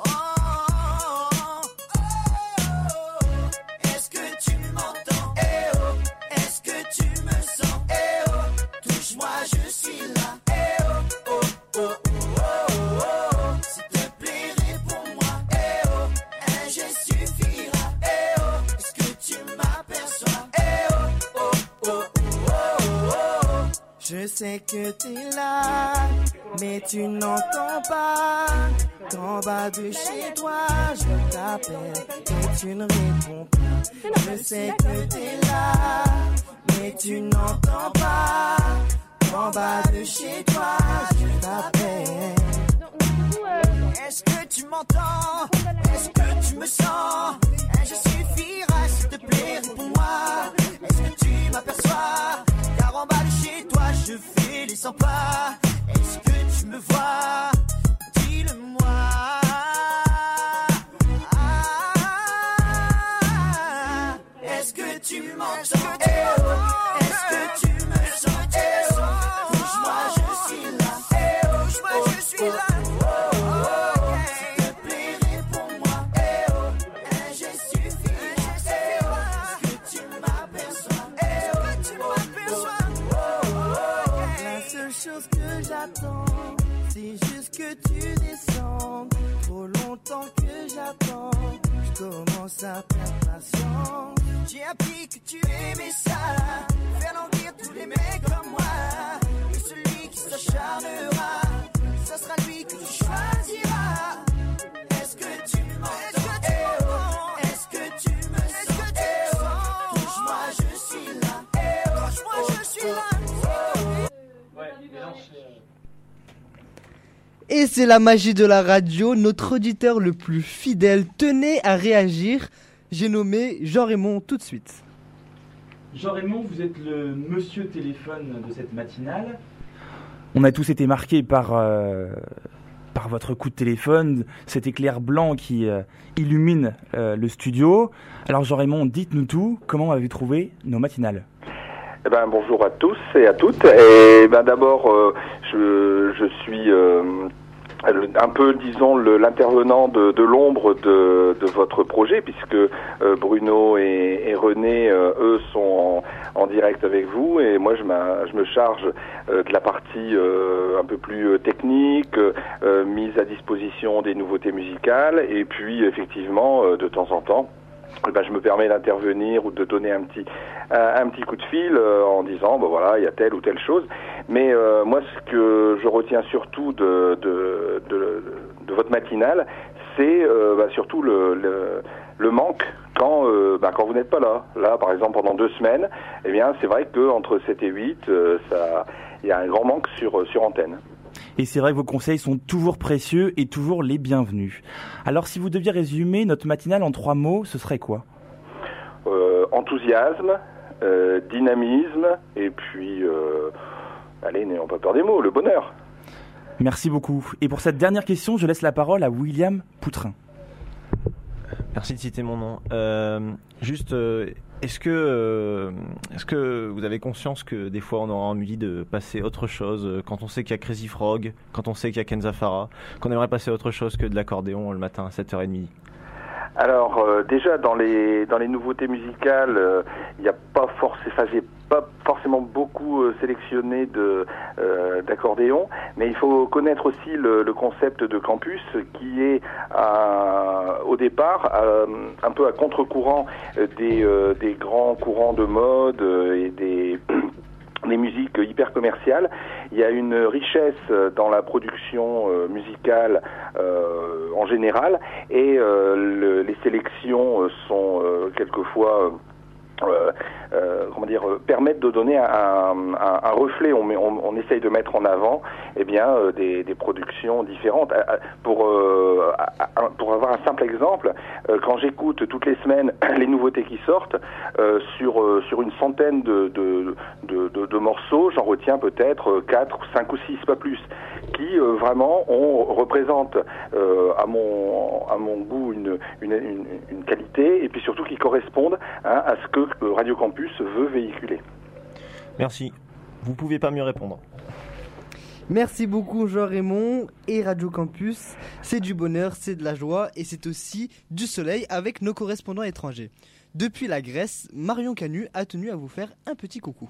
Oh, est-ce que tu m'entends? Eh oh, est-ce que tu me sens? Eh oh, touche-moi, je suis là. Eh oh, oh, oh, oh, oh, oh. S'il te plaît, réponds-moi. Eh oh, un geste suffira. Eh oh, est-ce que tu m'aperçois? Eh oh, oh, oh, oh, oh, oh. Je sais que t'es là, mais tu n'entends pas. D'en bas de chez toi, je t'appelle, mais tu ne réponds pas. Je sais que t'es là, mais tu n'entends pas. D'en bas de chez toi, je t'appelle. Est-ce que tu m'entends? Est-ce que tu me sens? Un geste suffira, s'il te plaît, réponds-moi. Est-ce que tu m'aperçois? Car en bas de chez toi, je fais les 100 pas. Est-ce que tu me vois? Dis-le-moi. Est-ce que tu m'entends? Est-ce que tu me sens? tu descendes. Trop longtemps que j'attends, je commence à perdre patience. J'ai appris que tu aimais ça, faire languir tous les mecs comme moi. Et celui qui s'acharnera, ça sera lui que tu choisiras. Est-ce que tu m'entends? Est-ce que tu me sens? Touche-moi, je suis là. Touche-moi, je suis là. Et c'est la magie de la radio, notre auditeur le plus fidèle tenait à réagir. J'ai nommé Jean-Raymond tout de suite. Jean-Raymond, vous êtes le monsieur téléphone de cette matinale. On a tous été marqués par votre coup de téléphone, cet éclair blanc qui illumine le studio. Alors Jean-Raymond, dites-nous tout, comment avez-vous trouvé nos matinales ? Bonjour à tous et à toutes. Et d'abord, je suis un peu, disons, l'intervenant de l'ombre de votre projet, puisque Bruno et René, eux, sont en direct avec vous, et moi je me charge de la partie un peu plus technique, mise à disposition des nouveautés musicales, et puis effectivement, de temps en temps, je me permets d'intervenir ou de donner un petit coup de fil en disant voilà, il y a telle ou telle chose. Mais moi, ce que je retiens surtout de votre matinale, c'est surtout le manque quand vous n'êtes pas là. Là, par exemple, pendant 2 semaines, eh bien, c'est vrai qu'entre 7 et 8, il y a un grand manque sur antenne. Et c'est vrai que vos conseils sont toujours précieux et toujours les bienvenus. Alors si vous deviez résumer notre matinale en 3 mots, ce serait quoi ? Enthousiasme, dynamisme, et puis, allez, n'ayons pas peur des mots, le bonheur. Merci beaucoup. Et pour cette dernière question, je laisse la parole à William Poutrin. Merci de citer mon nom. Est-ce que vous avez conscience que des fois on aura envie de passer autre chose quand on sait qu'il y a Crazy Frog, quand on sait qu'il y a Kenza Farah, qu'on aimerait passer autre chose que de l'accordéon le matin à 7h30? Alors déjà dans les nouveautés musicales, il n'y a pas forcément beaucoup sélectionné d'accordéon, mais il faut connaître aussi le concept de campus qui est au départ un peu à contre-courant des grands courants de mode et des musiques hyper commerciales. Il y a une richesse dans la production musicale en général, et les sélections sont quelquefois permettent de donner un reflet. On essaye de mettre en avant des productions différentes. Pour avoir un simple exemple, quand j'écoute toutes les semaines les nouveautés qui sortent, sur une centaine de morceaux, j'en retiens peut-être 4, 5 ou 6, pas plus, qui vraiment représentent à mon goût une qualité, et puis surtout qui correspondent à ce que Radio Campus veut véhiculer. Merci. Vous pouvez pas mieux répondre. Merci beaucoup Jean-Raymond. Et Radio Campus, c'est du bonheur, c'est de la joie, et c'est aussi du soleil avec nos correspondants étrangers. Depuis la Grèce, Marion Canu a tenu à vous faire un petit coucou.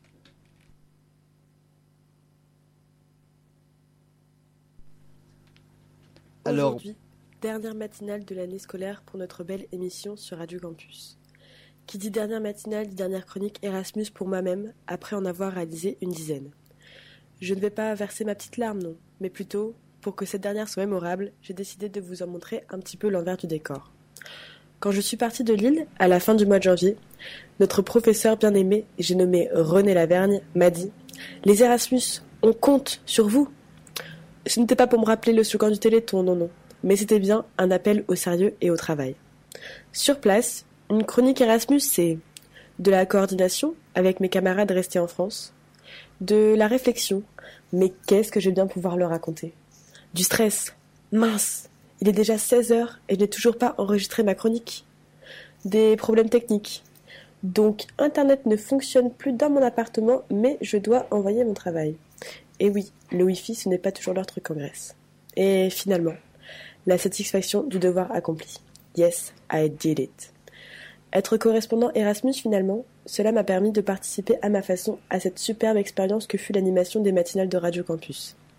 Aujourd'hui, dernière matinale de l'année scolaire pour notre belle émission sur Radio Campus. Qui dit dernière matinale, dit dernière chronique Erasmus pour moi-même, après en avoir réalisé une dizaine. Je ne vais pas verser ma petite larme, non, mais plutôt, pour que cette dernière soit mémorable, j'ai décidé de vous en montrer un petit peu l'envers du décor. Quand je suis partie de Lille, à la fin du mois de janvier, notre professeur bien-aimé, j'ai nommé René Lavergne, m'a dit « Les Erasmus, on compte sur vous !» Ce n'était pas pour me rappeler le slogan du Téléthon, non, mais c'était bien un appel au sérieux et au travail. Sur place, une chronique Erasmus, c'est de la coordination avec mes camarades restés en France, de la réflexion, mais qu'est-ce que je vais bien pouvoir leur raconter, du stress, mince, il est déjà 16h et je n'ai toujours pas enregistré ma chronique, des problèmes techniques, donc Internet ne fonctionne plus dans mon appartement, mais je dois envoyer mon travail. Et oui, le Wi-Fi ce n'est pas toujours leur truc en Grèce. Et finalement, la satisfaction du devoir accompli. Yes, I did it. Être correspondant Erasmus finalement, cela m'a permis de participer à ma façon à cette superbe expérience que fut l'animation des matinales de Radio Campus.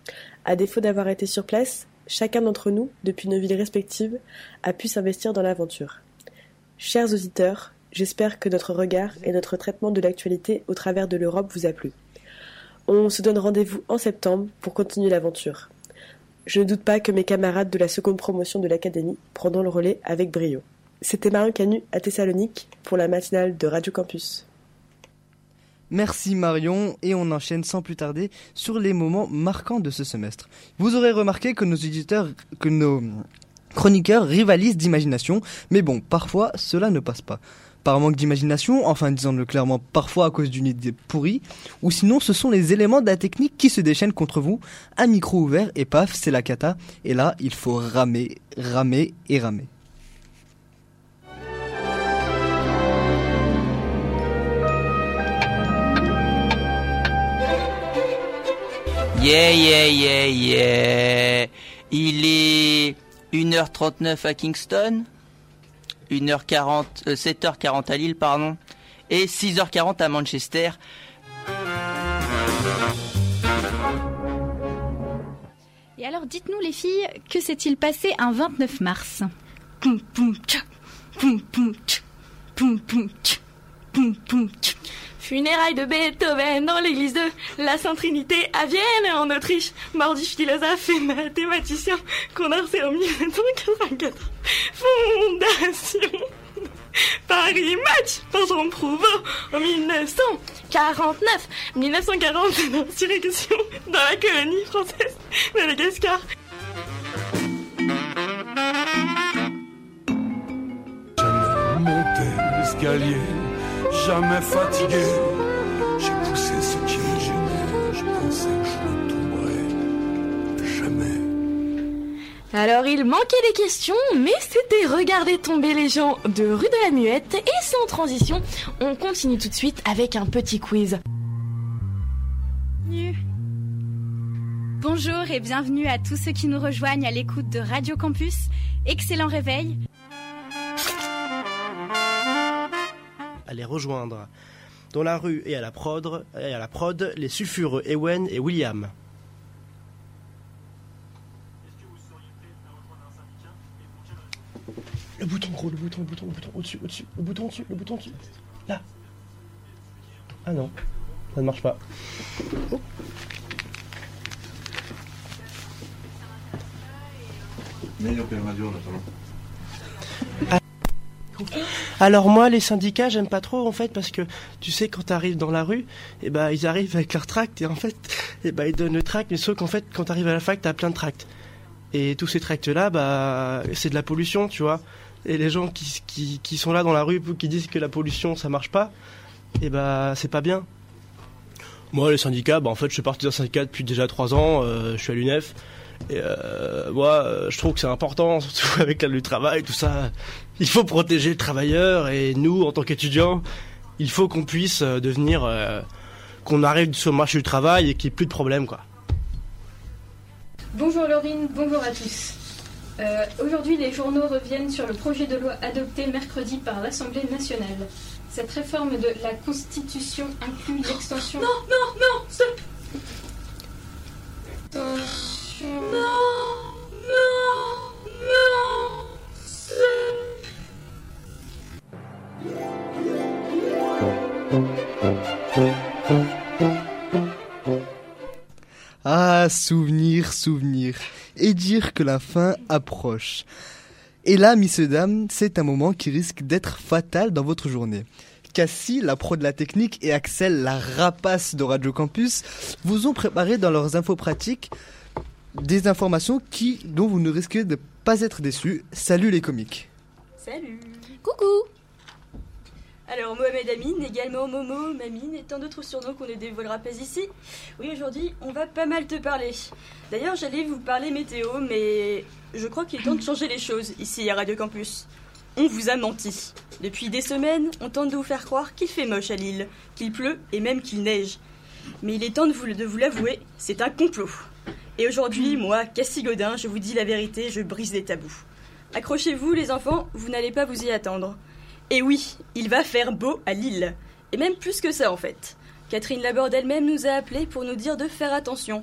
À défaut d'avoir été sur place, chacun d'entre nous, depuis nos villes respectives, a pu s'investir dans l'aventure. Chers auditeurs, j'espère que notre regard et notre traitement de l'actualité au travers de l'Europe vous a plu. On se donne rendez-vous en septembre pour continuer l'aventure. Je ne doute pas que mes camarades de la seconde promotion de l'Académie prendront le relais avec brio. C'était Marion Canu à Thessalonique pour la matinale de Radio Campus. Merci Marion, et on enchaîne sans plus tarder sur les moments marquants de ce semestre. Vous aurez remarqué que nos chroniqueurs rivalisent d'imagination, mais bon, parfois cela ne passe pas. Par manque d'imagination, enfin disons-le clairement, parfois à cause d'une idée pourrie, ou sinon ce sont les éléments de la technique qui se déchaînent contre vous, un micro ouvert et paf, c'est la cata, et là il faut ramer, ramer et ramer. Yeah. Il est 1h39 à Kingston, 7h40 à Lille, pardon, et 6h40 à Manchester. Et alors, dites-nous les filles, que s'est-il passé un 29 mars ? Funérailles de Beethoven dans l'église de la Sainte Trinité à Vienne, en Autriche. Mort du philosophe et mathématicien Condorcet en 1784. Fondation Paris Match par Jean Prouvost en 1949. 1940, l'insurrection dans la colonie française de Madagascar. Jamais monté l'escalier, jamais fatigué. J'ai poussé ce qui me gênait. Je pensais que je ne tomberais jamais. Alors il manquait des questions, mais c'était regarder tomber les gens de rue de la Muette. Et sans transition, on continue tout de suite avec un petit quiz. Bonjour et bienvenue à tous ceux qui nous rejoignent à l'écoute de Radio Campus. Excellent réveil. À les rejoindre. Dans la rue et à la prod, les sulfureux Ewen et William. Le bouton gros, le bouton au-dessus, le bouton au-dessus, là. Ah non, ça ne marche pas. Oh. Alors moi les syndicats j'aime pas trop en fait parce que tu sais quand t'arrives dans la rue et ils arrivent avec leur tract et en fait ils donnent le tract mais sauf qu'en fait quand t'arrives à la fac t'as plein de tracts et tous ces tracts là c'est de la pollution tu vois et les gens qui sont là dans la rue qui disent que la pollution ça marche pas c'est pas bien. Moi les syndicats en fait je suis parti d'un syndicat depuis déjà 3 ans, je suis à l'UNEF. Et moi, je trouve que c'est important, surtout avec le travail, tout ça. Il faut protéger le travailleur et nous, en tant qu'étudiants, il faut qu'on puisse devenir, qu'on arrive sur le marché du travail et qu'il n'y ait plus de problème, quoi. Bonjour Laurine, bonjour à tous. Aujourd'hui, les journaux reviennent sur le projet de loi adopté mercredi par l'Assemblée nationale. Cette réforme de la Constitution inclut l'extension... Non, stop. Ah, souvenir, et dire que la fin approche. Et là, messieurs dames, c'est un moment qui risque d'être fatal dans votre journée. Cassie, la pro de la technique, et Axel, la rapace de Radio Campus, vous ont préparé dans leurs infos pratiques des informations dont vous ne risquez de pas être déçus. Salut les comiques. Salut. Coucou. Alors Mohamed Amin, également Momo, Mamine et tant d'autres surnoms qu'on ne dévoilera pas ici. Oui, aujourd'hui, on va pas mal te parler. D'ailleurs, j'allais vous parler météo, mais je crois qu'il est temps de changer les choses ici à Radio Campus. On vous a menti. Depuis des semaines, on tente de vous faire croire qu'il fait moche à Lille, qu'il pleut et même qu'il neige. Mais il est temps de vous l'avouer, c'est un complot. Et aujourd'hui, moi, Cassie Godin, je vous dis la vérité, je brise les tabous. Accrochez-vous les enfants, vous n'allez pas vous y attendre. Et oui, il va faire beau à Lille. Et même plus que ça en fait. Catherine Laborde elle-même nous a appelés pour nous dire de faire attention.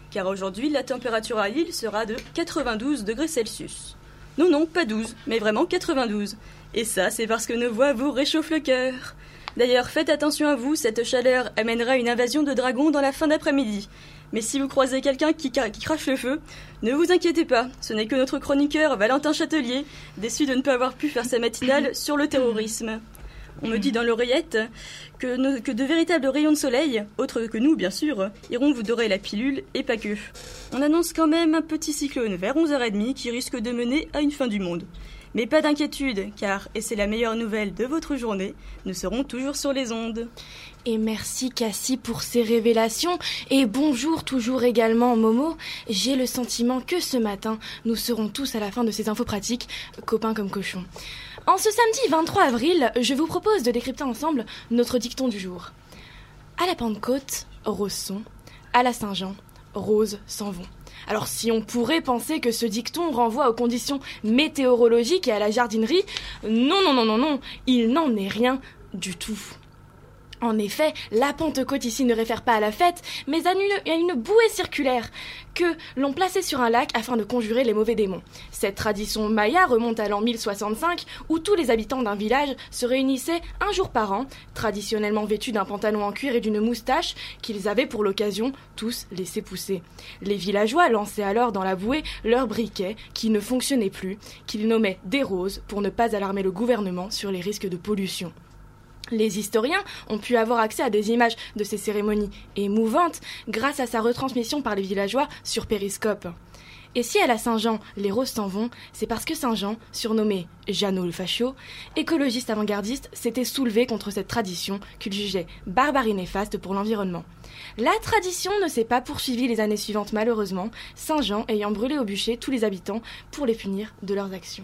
car aujourd'hui la température à Lille sera de 92 degrés Celsius. Non, pas 12, mais vraiment 92. Et ça, c'est parce que nos voix vous réchauffent le cœur. D'ailleurs, faites attention à vous, cette chaleur amènera une invasion de dragons dans la fin d'après-midi. Mais si vous croisez quelqu'un qui crache le feu, ne vous inquiétez pas, ce n'est que notre chroniqueur Valentin Châtelier, déçu de ne pas avoir pu faire sa matinale sur le terrorisme. On me dit dans l'oreillette que de véritables rayons de soleil, autres que nous bien sûr, iront vous dorer la pilule et pas que. On annonce quand même un petit cyclone vers 11h30 qui risque de mener à une fin du monde. Mais pas d'inquiétude, car, et c'est la meilleure nouvelle de votre journée, nous serons toujours sur les ondes. Et merci Cassie pour ces révélations. Et bonjour toujours également Momo. J'ai le sentiment que ce matin, nous serons tous à la fin de ces infos pratiques, copains comme cochons. En ce samedi 23 avril, je vous propose de décrypter ensemble notre dicton du jour. À la Pentecôte, roses sont. À la Saint-Jean, roses s'en vont. Alors si on pourrait penser que ce dicton renvoie aux conditions météorologiques et à la jardinerie, non, il n'en est rien du tout. En effet, la Pentecôte ici ne réfère pas à la fête, mais à une bouée circulaire que l'on plaçait sur un lac afin de conjurer les mauvais démons. Cette tradition maya remonte à l'an 1065, où tous les habitants d'un village se réunissaient un jour par an, traditionnellement vêtus d'un pantalon en cuir et d'une moustache qu'ils avaient pour l'occasion tous laissé pousser. Les villageois lançaient alors dans la bouée leurs briquets qui ne fonctionnaient plus, qu'ils nommaient des roses pour ne pas alarmer le gouvernement sur les risques de pollution. Les historiens ont pu avoir accès à des images de ces cérémonies émouvantes grâce à sa retransmission par les villageois sur Périscope. Et si à la Saint-Jean, les roses s'en vont, c'est parce que Saint-Jean, surnommé Jeannot le Facho, écologiste avant-gardiste, s'était soulevé contre cette tradition qu'il jugeait barbare et néfaste pour l'environnement. La tradition ne s'est pas poursuivie les années suivantes malheureusement, Saint-Jean ayant brûlé au bûcher tous les habitants pour les punir de leurs actions.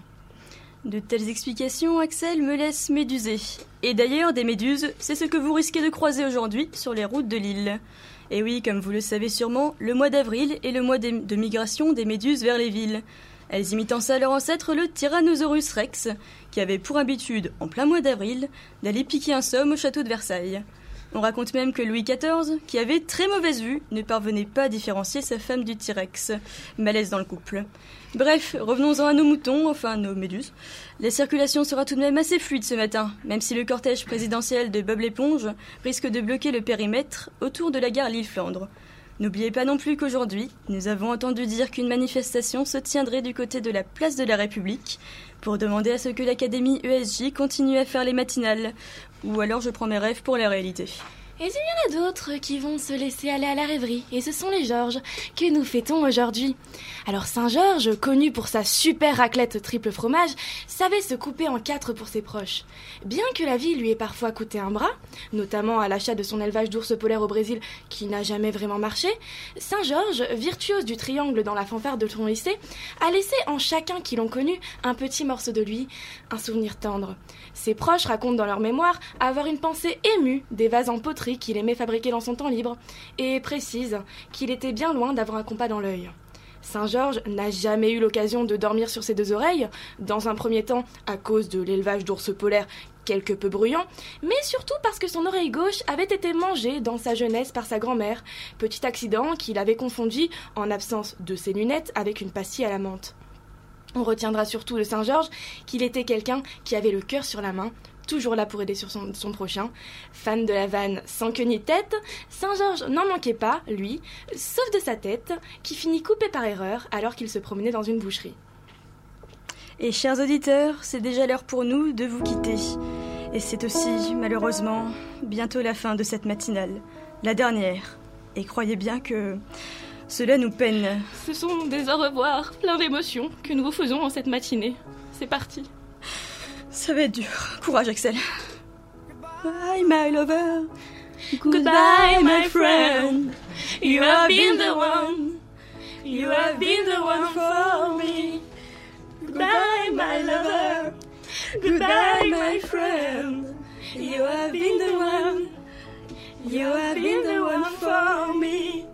De telles explications, Axel, me laissent méduser. Et d'ailleurs, des méduses, c'est ce que vous risquez de croiser aujourd'hui sur les routes de l'île. Et oui, comme vous le savez sûrement, le mois d'avril est le mois de migration des méduses vers les villes. Elles imitent en ça leur ancêtre le Tyrannosaurus Rex, qui avait pour habitude, en plein mois d'avril, d'aller piquer un somme au château de Versailles. On raconte même que Louis XIV, qui avait très mauvaise vue, ne parvenait pas à différencier sa femme du T-Rex. Malaise dans le couple. Bref, revenons-en à nos moutons, enfin nos méduses. La circulation sera tout de même assez fluide ce matin, même si le cortège présidentiel de Bob l'éponge risque de bloquer le périmètre autour de la gare Lille-Flandre. N'oubliez pas non plus qu'aujourd'hui, nous avons entendu dire qu'une manifestation se tiendrait du côté de la place de la République pour demander à ce que l'Académie ESJ continue à faire les matinales. Ou alors je prends mes rêves pour la réalité. Et il y en a d'autres qui vont se laisser aller à la rêverie, et ce sont les Georges, que nous fêtons aujourd'hui. Alors Saint-Georges, connu pour sa super raclette triple fromage, savait se couper en 4 pour ses proches. Bien que la vie lui ait parfois coûté un bras, notamment à l'achat de son élevage d'ours polaires au Brésil qui n'a jamais vraiment marché, Saint-Georges, virtuose du triangle dans la fanfare de son lycée, a laissé en chacun qui l'ont connu un petit morceau de lui, un souvenir tendre. Ses proches racontent dans leur mémoire avoir une pensée émue des vases en poterie qu'il aimait fabriquer dans son temps libre, et précise qu'il était bien loin d'avoir un compas dans l'œil. Saint-Georges n'a jamais eu l'occasion de dormir sur ses 2 oreilles, dans un premier temps à cause de l'élevage d'ours polaires quelque peu bruyant, mais surtout parce que son oreille gauche avait été mangée dans sa jeunesse par sa grand-mère, petit accident qu'il avait confondu, en absence de ses lunettes, avec une pastille à la menthe. On retiendra surtout de Saint-Georges qu'il était quelqu'un qui avait le cœur sur la main, toujours là pour aider sur son prochain. Fan de la vanne sans queue ni tête, Saint-Georges n'en manquait pas, lui, sauf de sa tête, qui finit coupée par erreur alors qu'il se promenait dans une boucherie. Et chers auditeurs, c'est déjà l'heure pour nous de vous quitter. Et c'est aussi, malheureusement, bientôt la fin de cette matinale, la dernière. Et croyez bien que cela nous peine. Ce sont des au revoir, plein d'émotions que nous vous faisons en cette matinée. C'est parti. Ça va être dur. Courage, Axel. Bye, my lover. Goodbye, my friend. You have been the one. You have been the one for me. Goodbye, my lover. Goodbye, my friend. You have been the one. You have been the one for me.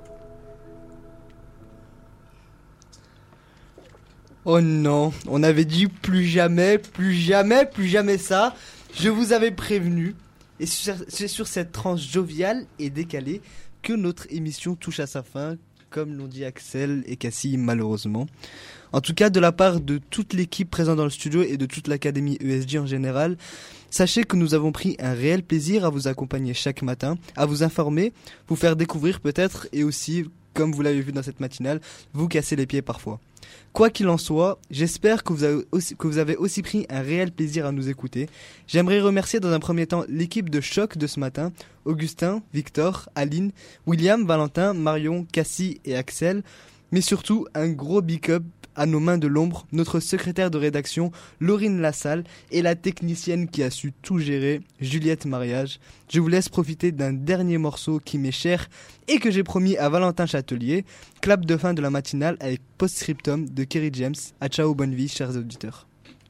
Oh non, on avait dit plus jamais ça. Je vous avais prévenu. Et c'est sur cette tranche joviale et décalée que notre émission touche à sa fin. comme l'ont dit Axel et Cassie malheureusement. En tout cas, de la part de toute l'équipe présente dans le studio et de toute l'académie ESJ en général, sachez que nous avons pris un réel plaisir à vous accompagner chaque matin, à vous informer, vous faire découvrir peut-être et aussi, comme vous l'avez vu dans cette matinale, vous casser les pieds parfois. Quoi qu'il en soit, j'espère que vous avez aussi pris un réel plaisir à nous écouter. J'aimerais remercier dans un premier temps l'équipe de Choc de ce matin, Augustin, Victor, Aline, William, Valentin, Marion, Cassie et Axel, mais surtout un gros big up à nos mains de l'ombre, notre secrétaire de rédaction, Laurine Lassalle, et la technicienne qui a su tout gérer, Juliette Mariage. Je vous laisse profiter d'un dernier morceau qui m'est cher et que j'ai promis à Valentin Châtelier. Clap de fin de la matinale avec Postscriptum de Kerry James. À ciao, bonne vie, chers auditeurs.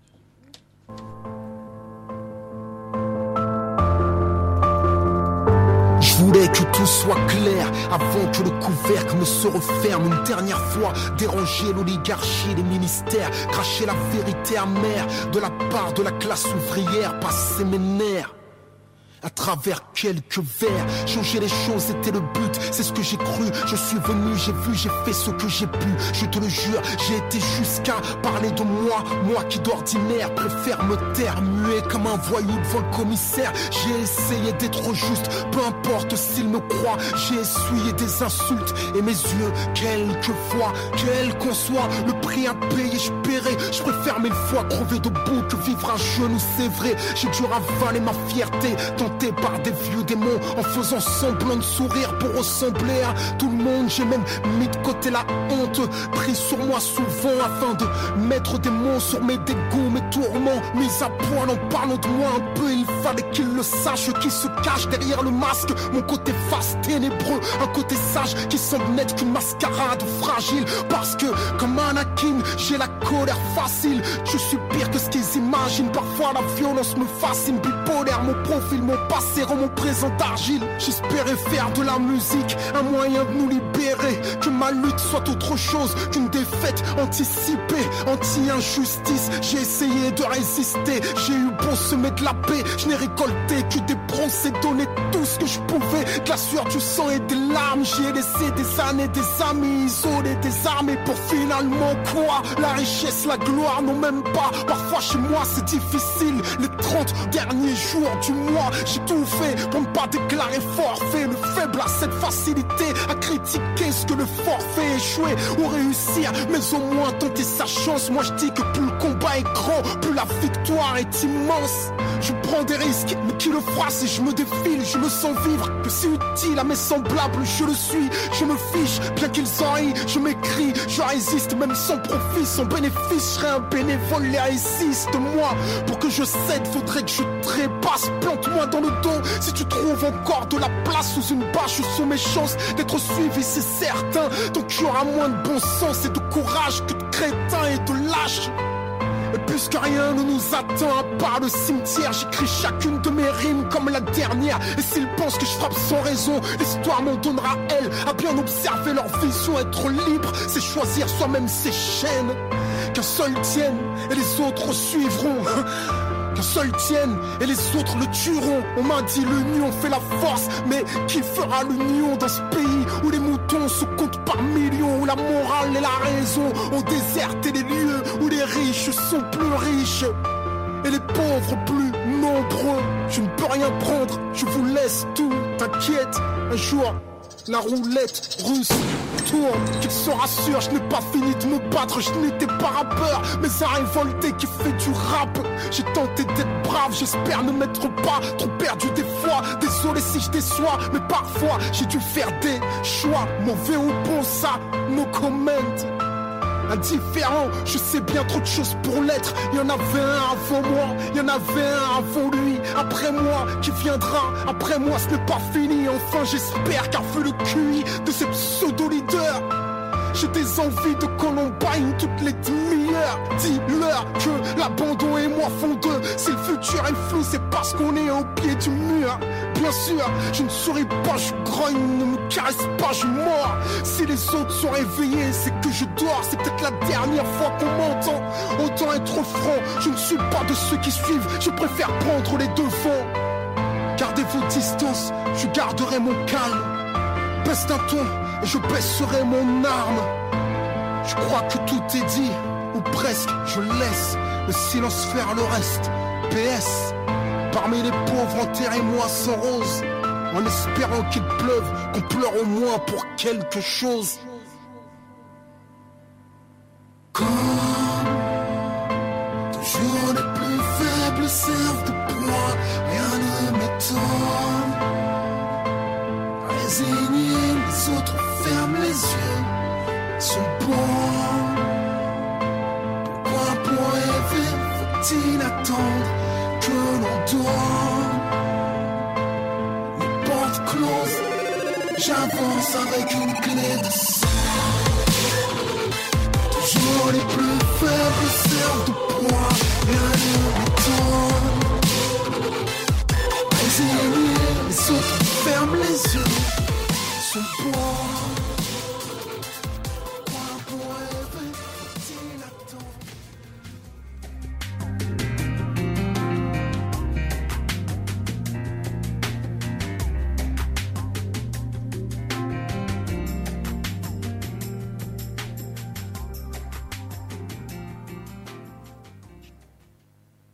Je voulais que tout soit clair avant que le couvercle ne se referme une dernière fois. Déranger l'oligarchie, les ministères, cracher la vérité amère de la part de la classe ouvrière, passer mes nerfs à travers quelques vers. Changer les choses était le but, c'est ce que j'ai cru. Je suis venu, j'ai vu, j'ai fait ce que j'ai pu. Je te le jure, j'ai été jusqu'à parler de moi, moi qui d'ordinaire préfère me taire, muet comme un voyou devant le commissaire. J'ai essayé d'être juste, peu importe s'il me croit. J'ai essuyé des insultes et mes yeux, quelquefois, quel qu'on soit le prix à payer, je paierai. Je préfère mille fois crever debout que vivre à genoux, c'est vrai. J'ai dû ravaler ma fierté, par des vieux démons en faisant semblant de sourire pour ressembler à tout le monde. J'ai même mis de côté la honte, pris sur moi souvent afin de mettre des mots sur mes dégoûts, mes tourments. Mis à poil en parlant de moi un peu, il fallait qu'il le sache, qui se cache derrière le masque. Mon côté face ténébreux, un côté sage qui semble n'être qu'une mascarade fragile. Parce que comme Anakin, j'ai la colère facile. Je suis pire que ce qu'ils imaginent. Parfois la violence me fascine, bipolaire, mon profil, mon passé rend mon présent d'argile. J'espérais faire de la musique un moyen de nous libérer, que ma lutte soit autre chose qu'une défaite anticipée, anti-injustice. J'ai essayé de résister, j'ai eu beau semer de la paix, je n'ai récolté que des bronzes et donné tout ce que je pouvais, de la sueur, du sang et des larmes. J'y ai laissé des années, des amis isolés, désarmés pour finalement quoi? La richesse, la gloire, non même pas. Parfois chez moi c'est difficile, les 30 derniers jours du mois, j'ai tout fait pour ne pas déclarer forfait. Le faible a cette facilité à critiquer ce que le forfait échoué ou réussir, mais au moins tenter sa chance. Moi je dis que plus le combat est grand, plus la victoire est immense. Je prends des risques, mais qui le fera si je me défile? Je me sens vivre, que c'est utile à mes semblables, je le suis. Je me fiche, bien qu'ils en rient, je m'écris, je résiste même sans profit, sans bénéfice. Je serai un bénévole laïciste. Moi, pour que je cède, faudrait que je trépasse. Plante-moi dans le dos si tu trouves encore de la place sous une bâche, sous mes chances d'être suivi, c'est certain. Donc tu auras moins de bon sens et de courage que de crétins et de lâches. Et puisque rien ne nous attend à part le cimetière, j'écris chacune de mes rimes comme la dernière. Et s'ils pensent que je frappe sans raison, l'histoire m'en donnera elle. À bien observer leur vision, être libre, c'est choisir soi-même ses chaînes. Qu'un seul tienne et les autres suivront. Qu'un seul tienne et les autres le tueront. On m'a dit l'union fait la force, mais qui fera l'union dans ce pays où les moutons se comptent par millions, où la morale et la raison ont déserté les lieux, où les riches sont plus riches et les pauvres plus nombreux. Je ne peux rien prendre, je vous laisse tout, t'inquiète, un jour la roulette russe tourne, qu'il se rassure, je n'ai pas fini de me battre, je n'étais pas rappeur, mais un révolté qui fait du rap. J'ai tenté d'être brave, j'espère ne m'être pas trop perdu des fois. Désolé si je déçois, mais parfois j'ai dû faire des choix, mauvais ou bon, ça, no comment. Indifférent, je sais bien trop de choses pour l'être. Il y en avait un avant moi, il y en avait un avant lui. Après moi, qui viendra après moi, ce n'est pas fini. Enfin j'espère, car vu le QI de ces pseudo-leaders, j'ai des envies de Columbine toutes les demi-heures. Dis-leur que l'abandon et moi font deux. Si le futur est flou, c'est parce qu'on est au pied du mur. Bien sûr, je ne souris pas, je grogne, ne me caresse pas, je mords. Si les autres sont réveillés, c'est que je dors. C'est peut-être la dernière fois qu'on m'entend. Autant être franc, je ne suis pas de ceux qui suivent. Je préfère prendre les devants. Gardez vos distances, je garderai mon calme. Baisse d'un ton, et je baisserai mon arme. Je crois que tout est dit, ou presque, je laisse le silence faire le reste. PS, parmi les pauvres, enterrez-moi sans rose, en espérant qu'il pleuve, qu'on pleure au moins pour quelque chose. Quand toujours les plus faibles servent de proie, rien ne m'étonne. Résignés, les autres ferment les yeux, sont bons. Pourquoi pour rêver faut-il attendre que l'on donne? Les portes closes, j'avance avec une clé de sang. Toujours les plus faibles servent de